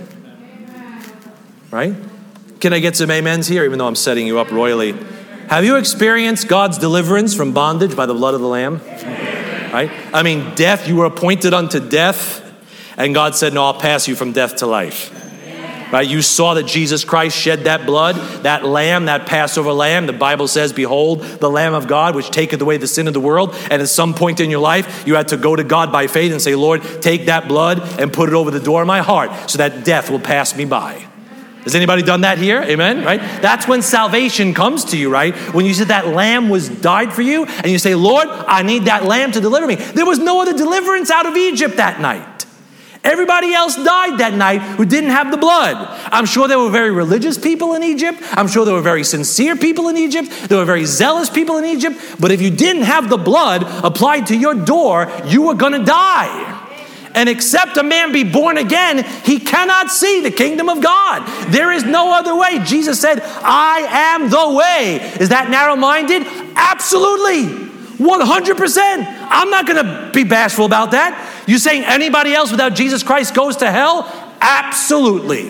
Right? Can I get some amens here, even though I'm setting you up royally? Have you experienced God's deliverance from bondage by the blood of the Lamb? Right? I mean, death, you were appointed unto death. And God said, no, I'll pass you from death to life. Right? You saw that Jesus Christ shed that blood, that lamb, that Passover lamb. The Bible says, behold, the Lamb of God, which taketh away the sin of the world. And at some point in your life, you had to go to God by faith and say, Lord, take that blood and put it over the door of my heart so that death will pass me by. Has anybody done that here? Amen? Right? That's when salvation comes to you, right? When you said that lamb was died for you and you say, Lord, I need that lamb to deliver me. There was no other deliverance out of Egypt that night. Everybody else died that night who didn't have the blood. I'm sure there were very religious people in Egypt. I'm sure there were very sincere people in Egypt. There were very zealous people in Egypt. But if you didn't have the blood applied to your door, you were going to die. And except a man be born again, he cannot see the kingdom of God. There is no other way. Jesus said, I am the way. Is that narrow-minded? Absolutely. 100%. I'm not going to be bashful about that. You saying anybody else without Jesus Christ goes to hell? Absolutely.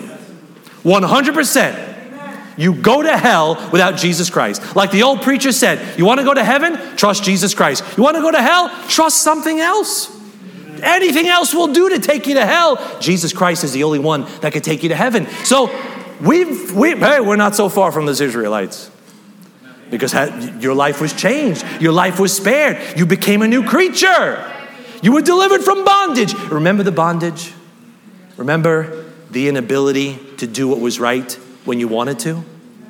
100%. You go to hell without Jesus Christ. Like the old preacher said, you want to go to heaven? Trust Jesus Christ. You want to go to hell? Trust something else. Anything else will do to take you to hell. Jesus Christ is the only one that can take you to heaven. So we're not so far from those Israelites. Because your life was changed. Your life was spared. You became a new creature. You were delivered from bondage. Remember the bondage? Remember the inability to do what was right when you wanted to?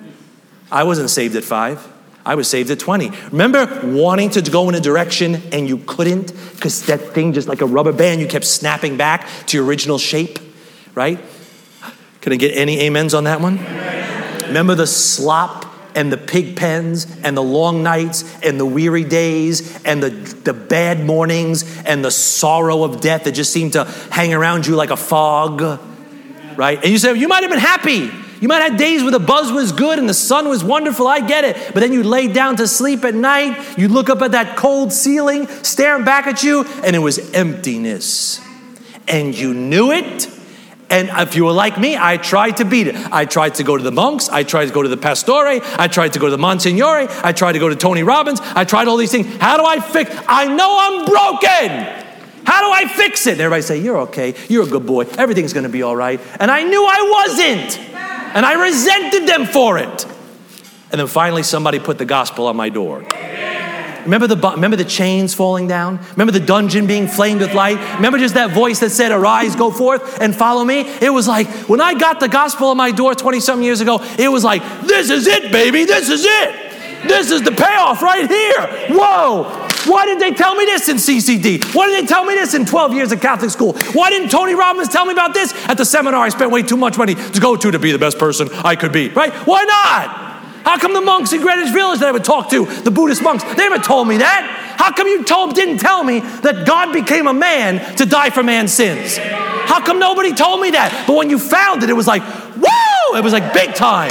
I wasn't saved at 5. I was saved at 20. Remember wanting to go in a direction and you couldn't because that thing, just like a rubber band, you kept snapping back to your original shape, right? Can I get any amens on that one? Remember the slop and the pig pens and the long nights and the weary days and the bad mornings and the sorrow of death that just seemed to hang around you like a fog, right? And you said, you might have been happy. You might have days where the buzz was good and the sun was wonderful. I get it. But then you lay down to sleep at night. You look up at that cold ceiling, staring back at you, and it was emptiness. And you knew it. And if you were like me, I tried to beat it. I tried to go to the monks. I tried to go to the pastore. I tried to go to the Monsignore. I tried to go to Tony Robbins. I tried all these things. How do I fix? I know I'm broken. How do I fix it? And everybody say, you're okay. You're a good boy. Everything's going to be all right. And I knew I wasn't. And I resented them for it. And then finally somebody put the gospel on my door. Remember the chains falling down? Remember the dungeon being flamed with light? Remember just that voice that said, arise, go forth and follow me? It was like, when I got the gospel on my door 20-something years ago, it was like, this is it, baby. This is it. This is the payoff right here. Whoa. Why didn't they tell me this in CCD? Why didn't they tell me this in 12 years of Catholic school? Why didn't Tony Robbins tell me about this at the seminar I spent way too much money to go to be the best person I could be, right? Why not? How come the monks in Greenwich Village that I would talk to, the Buddhist monks, they never told me that? How come you didn't tell me that God became a man to die for man's sins? How come nobody told me that? But when you found it, it was like, woo! It was like big time.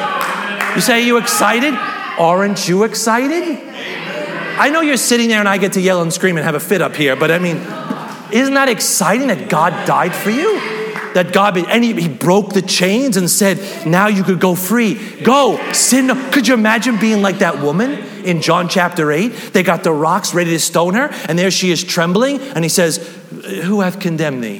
You say, are you excited? Aren't you excited? I know you're sitting there and I get to yell and scream and have a fit up here, but I mean, isn't that exciting that God died for you? That God, and he broke the chains and said, now you could go free. Go, sin. Could you imagine being like that woman in John chapter 8? They got the rocks ready to stone her, and there she is trembling, and he says, who hath condemned thee?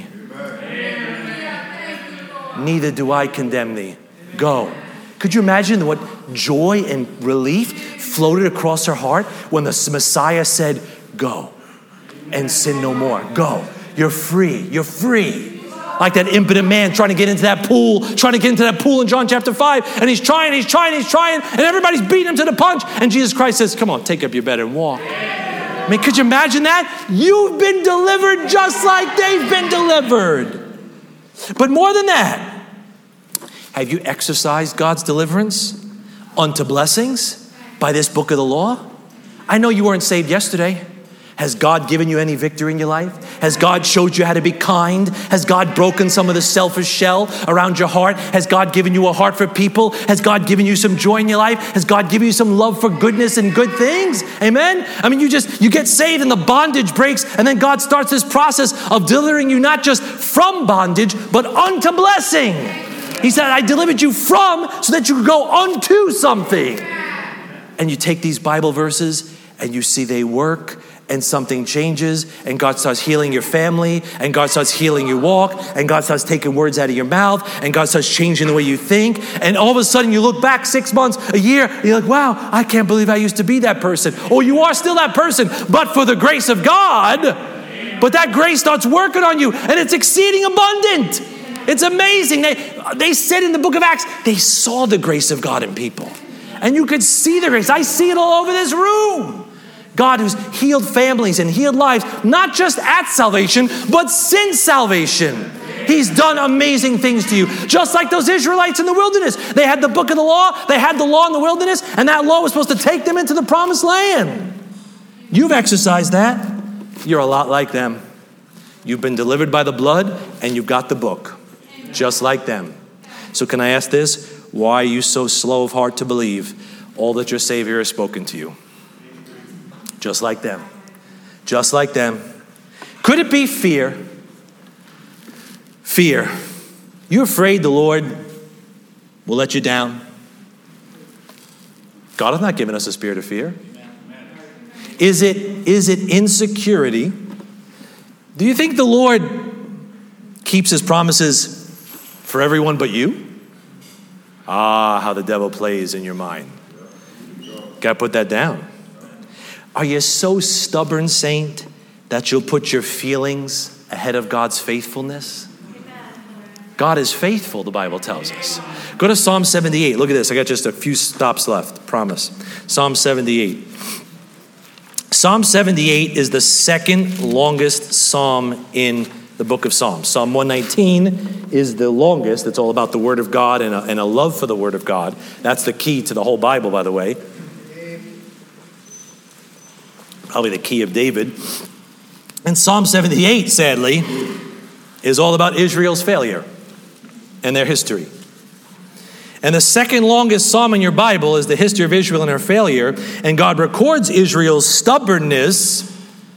Neither do I condemn thee. Go. Could you imagine what joy and relief floated across her heart when the Messiah said, go and sin no more. Go. You're free. You're free. Like that impotent man trying to get into that pool in John chapter 5. And he's trying, and everybody's beating him to the punch. And Jesus Christ says, come on, take up your bed and walk. I mean, could you imagine that? You've been delivered just like they've been delivered. But more than that, have you exercised God's deliverance unto blessings by this book of the law? I know you weren't saved yesterday. Has God given you any victory in your life? Has God showed you how to be kind? Has God broken some of the selfish shell around your heart? Has God given you a heart for people? Has God given you some joy in your life? Has God given you some love for goodness and good things? Amen? I mean, you get saved and the bondage breaks, and then God starts this process of delivering you not just from bondage, but unto blessing. He said, I delivered you from so that you could go unto something. And you take these Bible verses and you see they work and something changes, and God starts healing your family, and God starts healing your walk, and God starts taking words out of your mouth, and God starts changing the way you think, and all of a sudden you look back 6 months, a year, and you're like, wow, I can't believe I used to be that person. Or you are still that person, but for the grace of God. But that grace starts working on you, and it's exceeding abundant. It's amazing. They said in the book of Acts, they saw the grace of God in people. And you could see the grace. I see it all over this room. God who's healed families and healed lives, not just at salvation, but since salvation. He's done amazing things to you. Just like those Israelites in the wilderness. They had the book of the law. They had the law in the wilderness. And that law was supposed to take them into the promised land. You've exercised that. You're a lot like them. You've been delivered by the blood and you've got the book. Just like them. So can I ask this? Why are you so slow of heart to believe all that your Savior has spoken to you? Just like them. Just like them. Could it be fear? Fear. You afraid the Lord will let you down? God has not given us a spirit of fear. Is it insecurity? Do you think the Lord keeps his promises for everyone but you? Ah, how the devil plays in your mind. Got to put that down. Are you so stubborn, saint, that you'll put your feelings ahead of God's faithfulness? God is faithful, the Bible tells us. Go to Psalm 78. Look at this. I got just a few stops left, promise. Psalm 78. Psalm 78 is the second longest psalm in the book of Psalms. Psalm 119 is the longest. It's all about the Word of God and a love for the Word of God. That's the key to the whole Bible, by the way. Probably the key of David. And Psalm 78, sadly, is all about Israel's failure and their history. And the second longest psalm in your Bible is the history of Israel and her failure. And God records Israel's stubbornness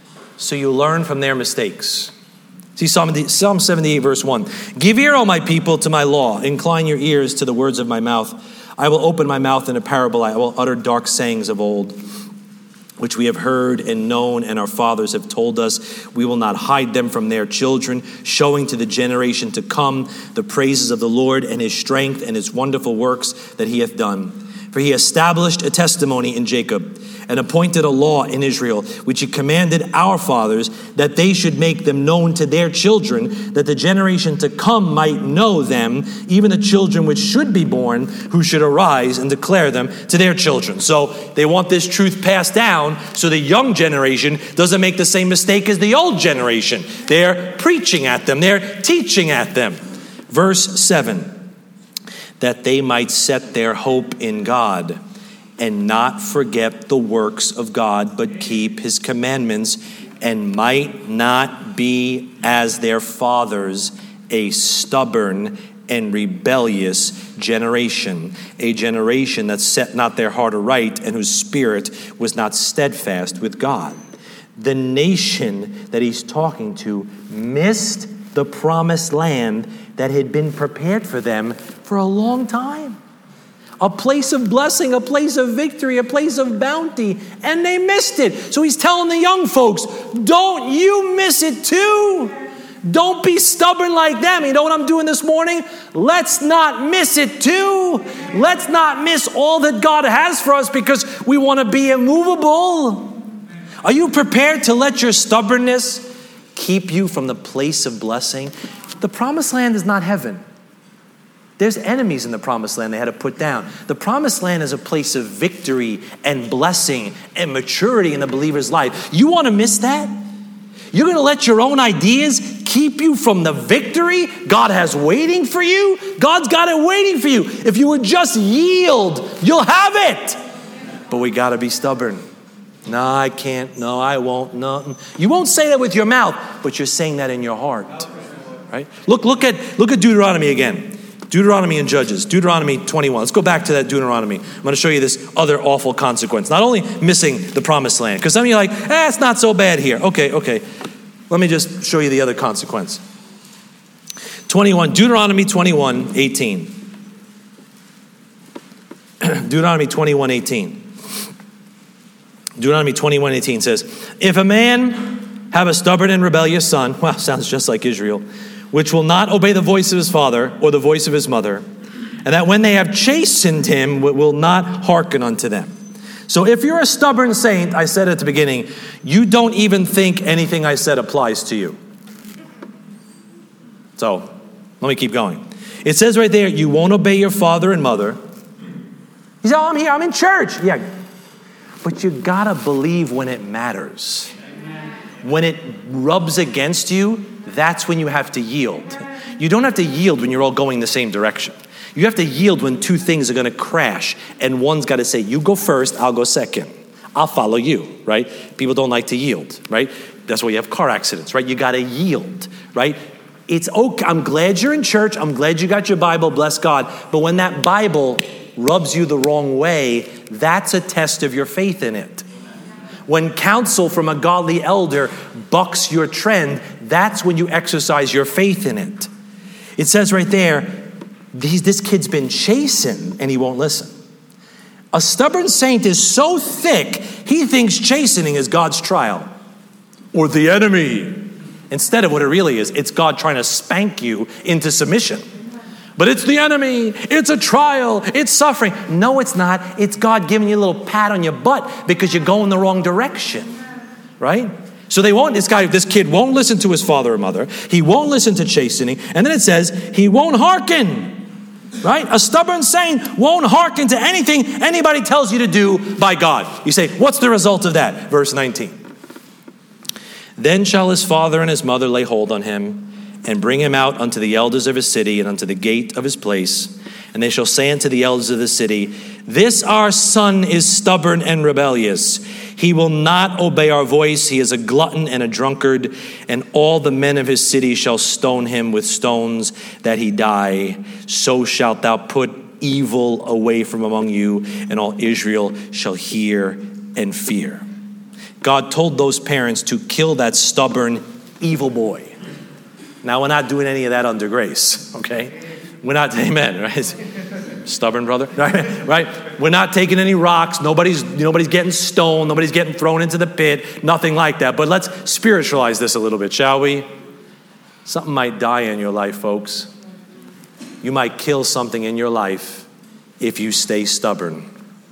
so you learn from their mistakes. See Psalm 78, verse 1. Give ear, O my people, to my law. Incline your ears to the words of my mouth. I will open my mouth in a parable. I will utter dark sayings of old, which we have heard and known, and our fathers have told us. We will not hide them from their children, showing to the generation to come the praises of the Lord and his strength and his wonderful works that he hath done. For he established a testimony in Jacob and appointed a law in Israel, which he commanded our fathers, that they should make them known to their children, that the generation to come might know them, even the children which should be born, who should arise and declare them to their children. So they want this truth passed down so the young generation doesn't make the same mistake as the old generation. They're preaching at them. They're teaching at them. Verse 7. That they might set their hope in God and not forget the works of God, but keep his commandments, and might not be as their fathers, a stubborn and rebellious generation, a generation that set not their heart aright and whose spirit was not steadfast with God. The nation that he's talking to missed the promised land that had been prepared for them for a long time. A place of blessing, a place of victory, a place of bounty, and they missed it. So he's telling the young folks, don't you miss it too. Don't be stubborn like them. You know what I'm doing this morning? Let's not miss it too. Let's not miss all that God has for us because we want to be immovable. Are you prepared to let your stubbornness keep you from the place of blessing? The promised land is not heaven. There's enemies in the promised land they had to put down. The promised land is a place of victory and blessing and maturity in the believer's life. You want to miss that? You're going to let your own ideas keep you from the victory God has waiting for you? God's got it waiting for you. If you would just yield, you'll have it. But we got to be stubborn. No, I can't. No, I won't. No. You won't say that with your mouth, but you're saying that in your heart. Right? Look at Deuteronomy again. Deuteronomy and Judges. Deuteronomy 21. Let's go back to that Deuteronomy. I'm going to show you this other awful consequence. Not only missing the promised land, because some of you are like, it's not so bad here. Okay. Let me just show you the other consequence. 21. Deuteronomy 21, 18. Deuteronomy 21, 18. Deuteronomy 21:18 says, if a man have a stubborn and rebellious son, well, sounds just like Israel, which will not obey the voice of his father or the voice of his mother, and that when they have chastened him, will not hearken unto them. So if you're a stubborn saint, I said at the beginning, you don't even think anything I said applies to you. So let me keep going. It says right there, you won't obey your father and mother. You say, oh, I'm here, I'm in church. Yeah, but you gotta believe when it matters. When it rubs against you, that's when you have to yield. You don't have to yield when you're all going the same direction. You have to yield when two things are going to crash, and one's got to say, you go first, I'll go second. I'll follow you, right? People don't like to yield, right? That's why you have car accidents, right? You got to yield, right? It's okay. I'm glad you're in church. I'm glad you got your Bible, bless God. But when that Bible rubs you the wrong way, that's a test of your faith in it. When counsel from a godly elder bucks your trend, that's when you exercise your faith in it. It says right there, this kid's been chastened and he won't listen. A stubborn saint is so thick, he thinks chastening is God's trial or the enemy. Instead of what it really is, it's God trying to spank you into submission. But it's the enemy, it's a trial, it's suffering. No, it's not. It's God giving you a little pat on your butt because you're going the wrong direction, right? So this kid won't listen to his father or mother. He won't listen to chastening. And then it says, he won't hearken. Right? A stubborn saint won't hearken to anything anybody tells you to do by God. You say, what's the result of that? Verse 19. Then shall his father and his mother lay hold on him and bring him out unto the elders of his city and unto the gate of his place. And they shall say unto the elders of the city, this our son is stubborn and rebellious. He will not obey our voice. He is a glutton and a drunkard. And all the men of his city shall stone him with stones that he die. So shalt thou put evil away from among you, and all Israel shall hear and fear. God told those parents to kill that stubborn, evil boy. Now, we're not doing any of that under grace, okay? We're not, amen, right? Stubborn brother, right? We're not taking any rocks. Nobody's getting stoned. Nobody's getting thrown into the pit. Nothing like that. But let's spiritualize this a little bit, shall we? Something might die in your life, folks. You might kill something in your life if you stay stubborn.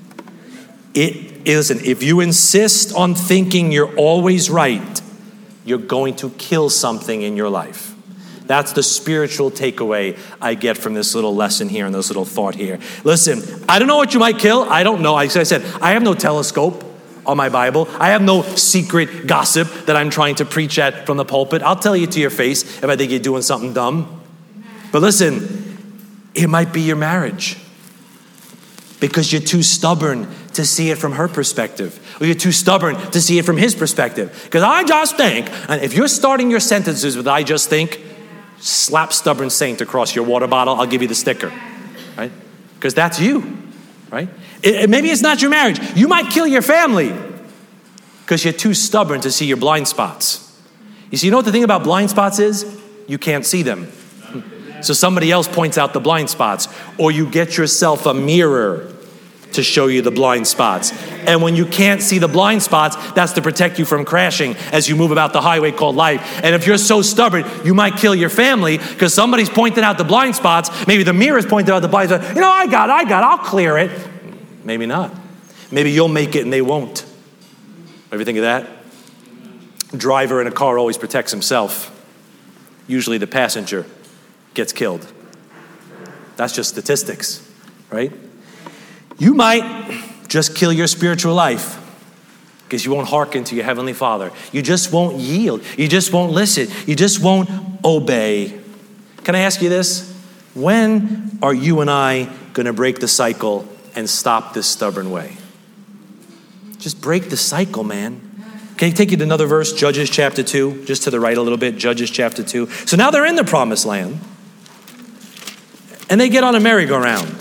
Listen, if you insist on thinking you're always right, you're going to kill something in your life. That's the spiritual takeaway I get from this little lesson here and this little thought here. Listen, I don't know what you might kill. I don't know. Like I said, I have no telescope on my Bible. I have no secret gossip that I'm trying to preach at from the pulpit. I'll tell you to your face if I think you're doing something dumb. But listen, it might be your marriage because you're too stubborn to see it from her perspective, or you're too stubborn to see it from his perspective. Because I just think, and if you're starting your sentences with I just think, slap stubborn saint across your water bottle, I'll give you the sticker, right? Because that's you, right? Maybe it's not your marriage. You might kill your family because you're too stubborn to see your blind spots. You see, you know what the thing about blind spots is? You can't see them. So somebody else points out the blind spots, or you get yourself a mirror to show you the blind spots. And when you can't see the blind spots, that's to protect you from crashing as you move about the highway called life. And if you're so stubborn, you might kill your family because somebody's pointed out the blind spots. Maybe the mirror's pointed out the blind spots. I got it, I'll clear it. Maybe not. Maybe you'll make it and they won't. Ever think of that? Driver in a car always protects himself. Usually the passenger gets killed. That's just statistics, right? You might just kill your spiritual life because you won't hearken to your Heavenly Father. You just won't yield. You just won't listen. You just won't obey. Can I ask you this? When are you and I going to break the cycle and stop this stubborn way? Just break the cycle, man. Can I take you to another verse? Judges chapter 2, just to the right a little bit. Judges chapter 2. So now they're in the promised land. And they get on a merry-go-round.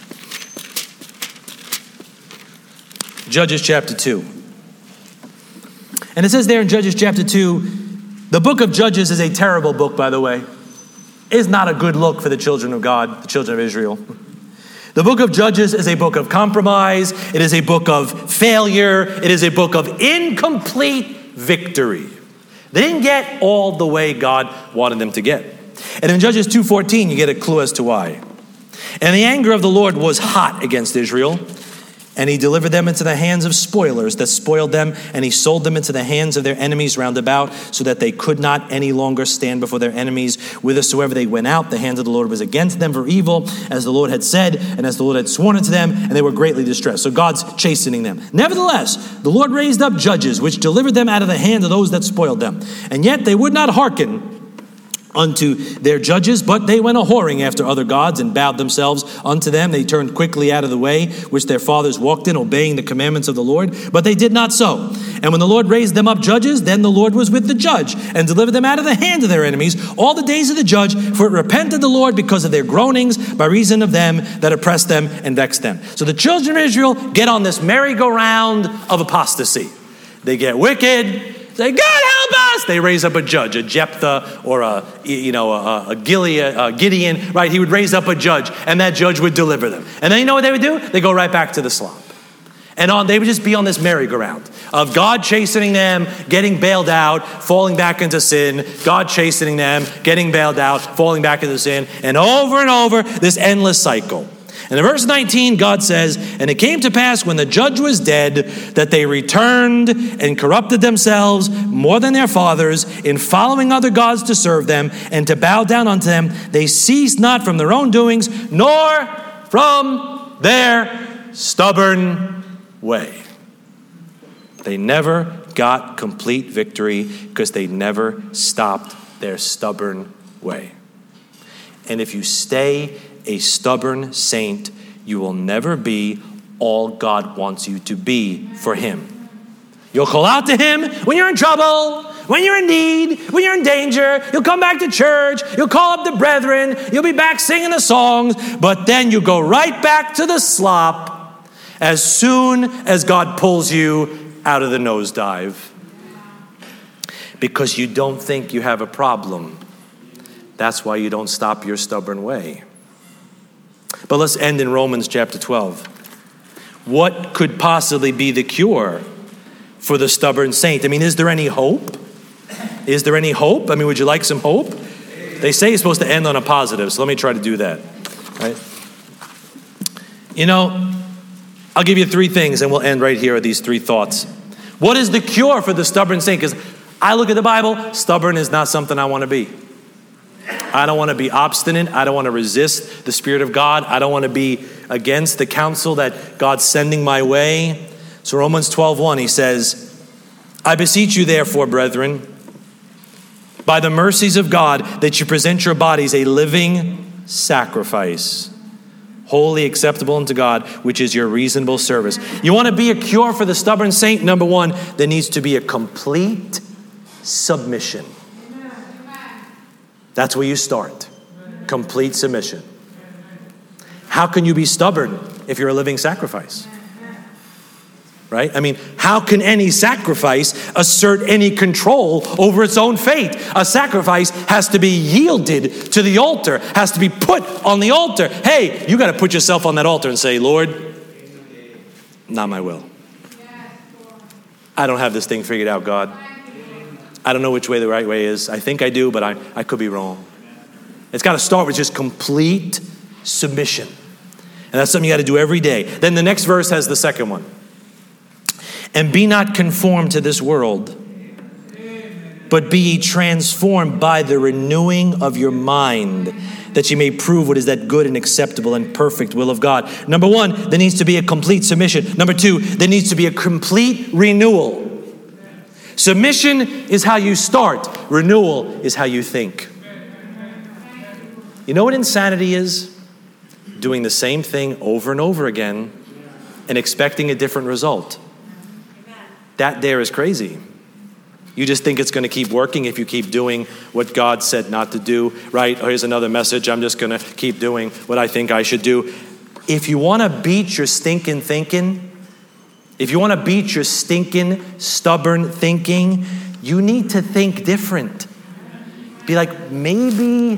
Judges chapter 2. And it says there in Judges chapter 2, the book of Judges is a terrible book, by the way. It's not a good look for the children of God, the children of Israel. The book of Judges is a book of compromise. It is a book of failure. It is a book of incomplete victory. They didn't get all the way God wanted them to get. And in Judges 2:14, you get a clue as to why. And the anger of the Lord was hot against Israel, and he delivered them into the hands of spoilers that spoiled them, and he sold them into the hands of their enemies round about, so that they could not any longer stand before their enemies. Whithersoever they went out, the hand of the Lord was against them for evil, as the Lord had said, and as the Lord had sworn unto them, and they were greatly distressed. So God's chastening them. Nevertheless, the Lord raised up judges, which delivered them out of the hand of those that spoiled them. And yet they would not hearken unto their judges, but they went a-whoring after other gods and bowed themselves unto them. They turned quickly out of the way which their fathers walked in, obeying the commandments of the Lord, but they did not so. And when the Lord raised them up judges, then the Lord was with the judge and delivered them out of the hand of their enemies all the days of the judge, for it repented the Lord because of their groanings by reason of them that oppressed them and vexed them. So the children of Israel get on this merry-go-round of apostasy. They get wicked. Say, God help us! They raise up a judge, a Jephthah or a Gideon, right? He would raise up a judge, and that judge would deliver them. And then you know what they would do? They go right back to the slop. And they would just be on this merry-go-round of God chastening them, getting bailed out, falling back into sin, God chastening them, getting bailed out, falling back into sin, and over, this endless cycle. And in verse 19, God says, and it came to pass when the judge was dead, that they returned and corrupted themselves more than their fathers in following other gods to serve them and to bow down unto them. They ceased not from their own doings, nor from their stubborn way. They never got complete victory because they never stopped their stubborn way. And if you stay a stubborn saint, you will never be all God wants you to be for him. You'll call out to him when you're in trouble, when you're in need, when you're in danger. You'll come back to church. You'll call up the brethren. You'll be back singing the songs. But then you go right back to the slop as soon as God pulls you out of the nosedive. Because you don't think you have a problem. That's why you don't stop your stubborn way. But let's end in Romans chapter 12. What could possibly be the cure for the stubborn saint? I mean, is there any hope? Is there any hope? I mean, would you like some hope? They say it's supposed to end on a positive, so let me try to do that. Right? You know, I'll give you three things and we'll end right here with these three thoughts. What is the cure for the stubborn saint? Because I look at the Bible, stubborn is not something I want to be. I don't want to be obstinate. I don't want to resist the Spirit of God. I don't want to be against the counsel that God's sending my way. So Romans 12:1, he says, I beseech you therefore, brethren, by the mercies of God, that you present your bodies a living sacrifice, holy, acceptable unto God, which is your reasonable service. You want to be a cure for the stubborn saint? Number one, there needs to be a complete submission. That's where you start. Complete submission. How can you be stubborn if you're a living sacrifice? Right? I mean, how can any sacrifice assert any control over its own fate? A sacrifice has to be yielded to the altar, has to be put on the altar. Hey, you got to put yourself on that altar and say, Lord, not my will. I don't have this thing figured out, God. I don't know which way the right way is. I think I do, but I could be wrong. It's got to start with just complete submission. And that's something you got to do every day. Then the next verse has the second one. And be not conformed to this world, but be ye transformed by the renewing of your mind, that you may prove what is that good and acceptable and perfect will of God. Number one, there needs to be a complete submission. Number two, there needs to be a complete renewal. Submission is how you start. Renewal is how you think. You know what insanity is? Doing the same thing over and over again and expecting a different result. That there is crazy. You just think it's going to keep working if you keep doing what God said not to do, right? Oh, here's another message. I'm just going to keep doing what I think I should do. If you want to beat your stinking thinking, if you want to beat your stinking, stubborn thinking, you need to think different. Be like, maybe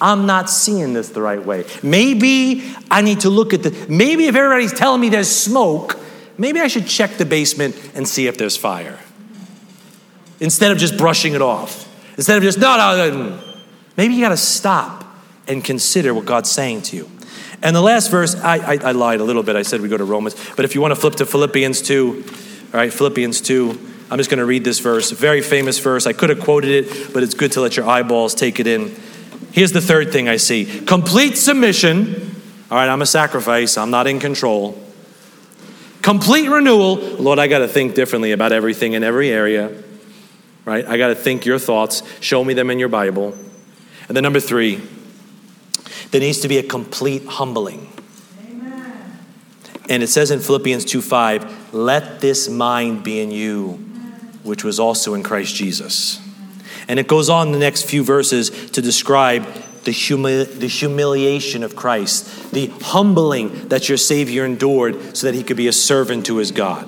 I'm not seeing this the right way. Maybe I need to look at maybe if everybody's telling me there's smoke, maybe I should check the basement and see if there's fire. Instead of just brushing it off. Instead of just, no. Maybe you got to stop and consider what God's saying to you. And the last verse, I lied a little bit. I said we go to Romans. But if you want to flip to Philippians 2, all right, Philippians 2. I'm just going to read this verse. Very famous verse. I could have quoted it, but it's good to let your eyeballs take it in. Here's the third thing I see. Complete submission. All right, I'm a sacrifice. I'm not in control. Complete renewal. Lord, I got to think differently about everything in every area. Right? I got to think your thoughts. Show me them in your Bible. And then number 3, there needs to be a complete humbling. Amen. And it says in Philippians 2:5, let this mind be in you, which was also in Christ Jesus. And it goes on in the next few verses to describe the humiliation of Christ, the humbling that your Savior endured so that he could be a servant to his God.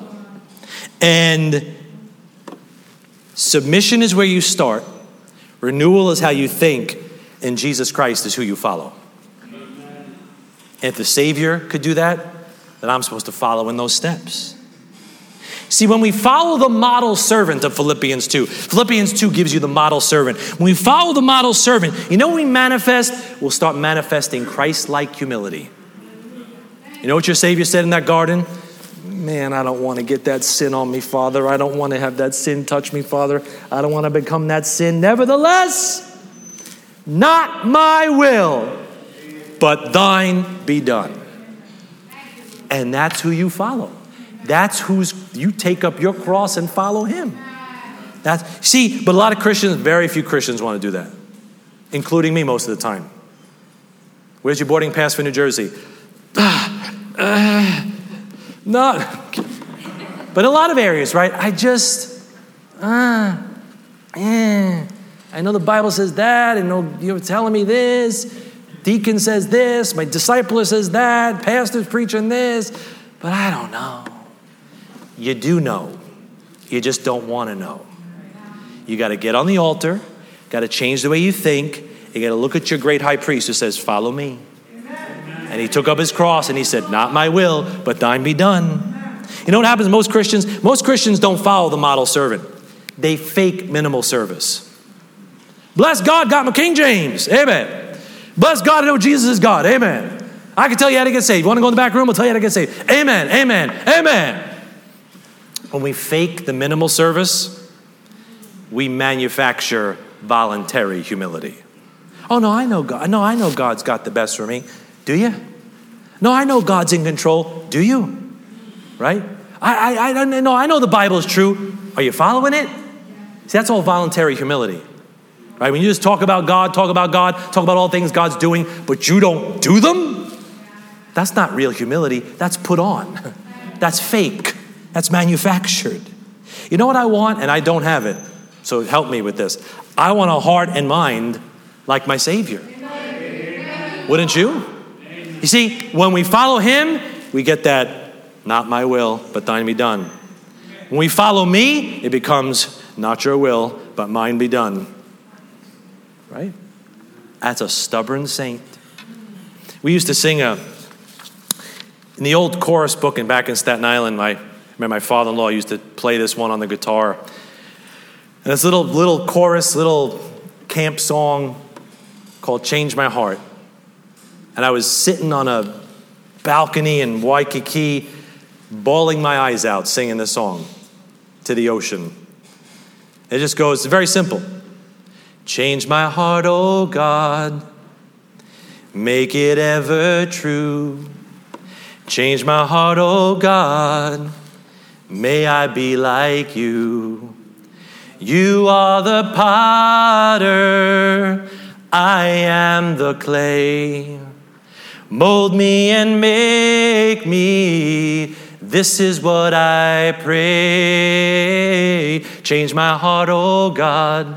And submission is where you start. Renewal is how you think. And Jesus Christ is who you follow. And if the Savior could do that, then I'm supposed to follow in those steps. See, when we follow the model servant of Philippians 2, Philippians 2 gives you the model servant. When we follow the model servant, you know what we manifest? We'll start manifesting Christ-like humility. You know what your Savior said in that garden? Man, I don't want to get that sin on me, Father. I don't want to have that sin touch me, Father. I don't want to become that sin. Nevertheless, not my will, but thine be done. And that's who you follow. That's you take up your cross and follow him. But a lot of Christians, very few Christians want to do that, including me most of the time. Where's your boarding pass for New Jersey? Not. But in a lot of areas, right? I know the Bible says that, and you're telling me this. Deacon says this. My discipler says that. Pastor's preaching this. But I don't know. You do know. You just don't want to know. You got to get on the altar. Got to change the way you think. You got to look at your great high priest who says, follow me. And he took up his cross and he said, not my will, but thine be done. You know what happens to most Christians? Most Christians don't follow the model servant. They fake minimal service. Bless God, got my King James. Amen. Bless God, I know Jesus is God. Amen. I can tell you how to get saved. You want to go in the back room? I'll tell you how to get saved. Amen. Amen. Amen. When we fake the minimal service, we manufacture voluntary humility. Oh, no, I know God. No, I know God's got the best for me. Do you? No, I know God's in control. Do you? Right? I know the Bible is true. Are you following it? See, that's all voluntary humility. Right? When you just talk about God, talk about all things God's doing, but you don't do them, that's not real humility. That's put on. That's fake. That's manufactured. You know what I want? And I don't have it. So help me with this. I want a heart and mind like my Savior. Wouldn't you? You see, when we follow him, we get that, not my will, but thine be done. When we follow me, it becomes, not your will, but mine be done. Right? That's a stubborn saint. We used to sing in the old chorus book and back in Staten Island, I remember my father-in-law used to play this one on the guitar. And this little chorus, little camp song called Change My Heart. And I was sitting on a balcony in Waikiki, bawling my eyes out, singing this song to the ocean. It just goes, it's very simple. Change my heart, oh God, make it ever true. Change my heart, oh God, may I be like you. You are the potter, I am the clay. Mold me and make me, this is what I pray. Change my heart, oh God,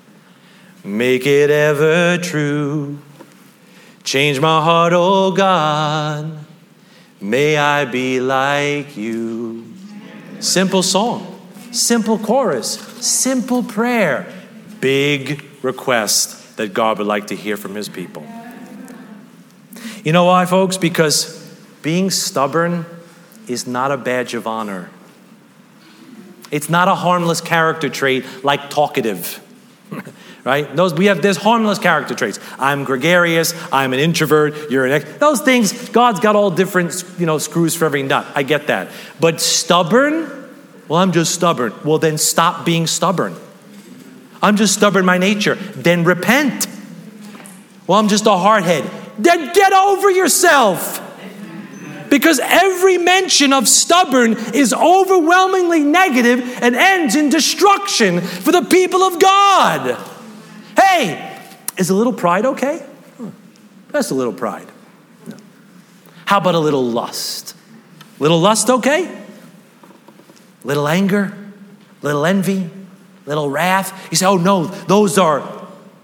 make it ever true. Change my heart, oh God, may I be like you. Simple song, simple chorus, simple prayer, big request that God would like to hear from his people. You know why, folks? Because being stubborn is not a badge of honor. It's not a harmless character trait like talkative. Right? There's harmless character traits. I'm gregarious, I'm an introvert, you're an those things, God's got all different, screws for every nut. I get that. But stubborn? Well, I'm just stubborn. Well, then stop being stubborn. I'm just stubborn by nature. Then repent. Well, I'm just a hardhead. Then get over yourself. Because every mention of stubborn is overwhelmingly negative and ends in destruction for the people of God. Hey, is a little pride okay? That's a little pride. How about a little lust? Little lust okay? Little anger? Little envy? Little wrath? You say, oh no, those are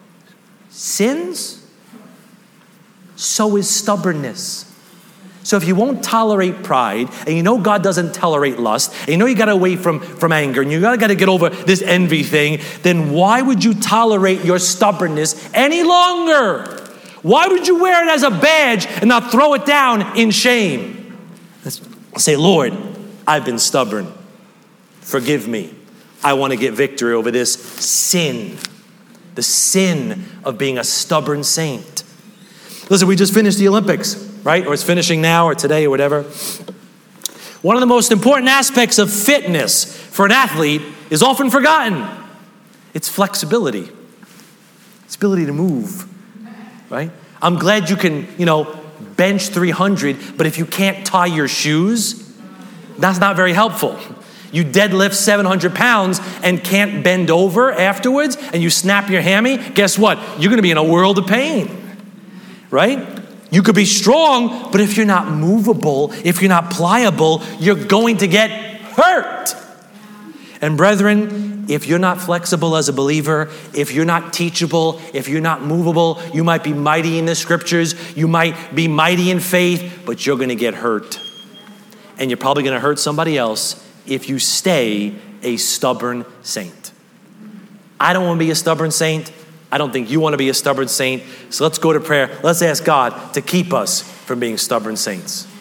sins? So is stubbornness. So if you won't tolerate pride, and you know God doesn't tolerate lust, and you know you got to away from anger, and you got to get over this envy thing, then why would you tolerate your stubbornness any longer? Why would you wear it as a badge and not throw it down in shame? Let's say, Lord, I've been stubborn. Forgive me. I want to get victory over this sin. The sin of being a stubborn saint. Listen, we just finished the Olympics, right? Or it's finishing now or today or whatever. One of the most important aspects of fitness for an athlete is often forgotten. It's flexibility. It's ability to move, right? I'm glad you can, bench 300, but if you can't tie your shoes, that's not very helpful. You deadlift 700 pounds and can't bend over afterwards, and you snap your hammy, guess what? You're going to be in a world of pain. Right? You could be strong, but if you're not movable, if you're not pliable, you're going to get hurt. And brethren, if you're not flexible as a believer, if you're not teachable, if you're not movable, you might be mighty in the scriptures, you might be mighty in faith, but you're going to get hurt. And you're probably going to hurt somebody else if you stay a stubborn saint. I don't want to be a stubborn saint. I don't think you want to be a stubborn saint. So let's go to prayer. Let's ask God to keep us from being stubborn saints.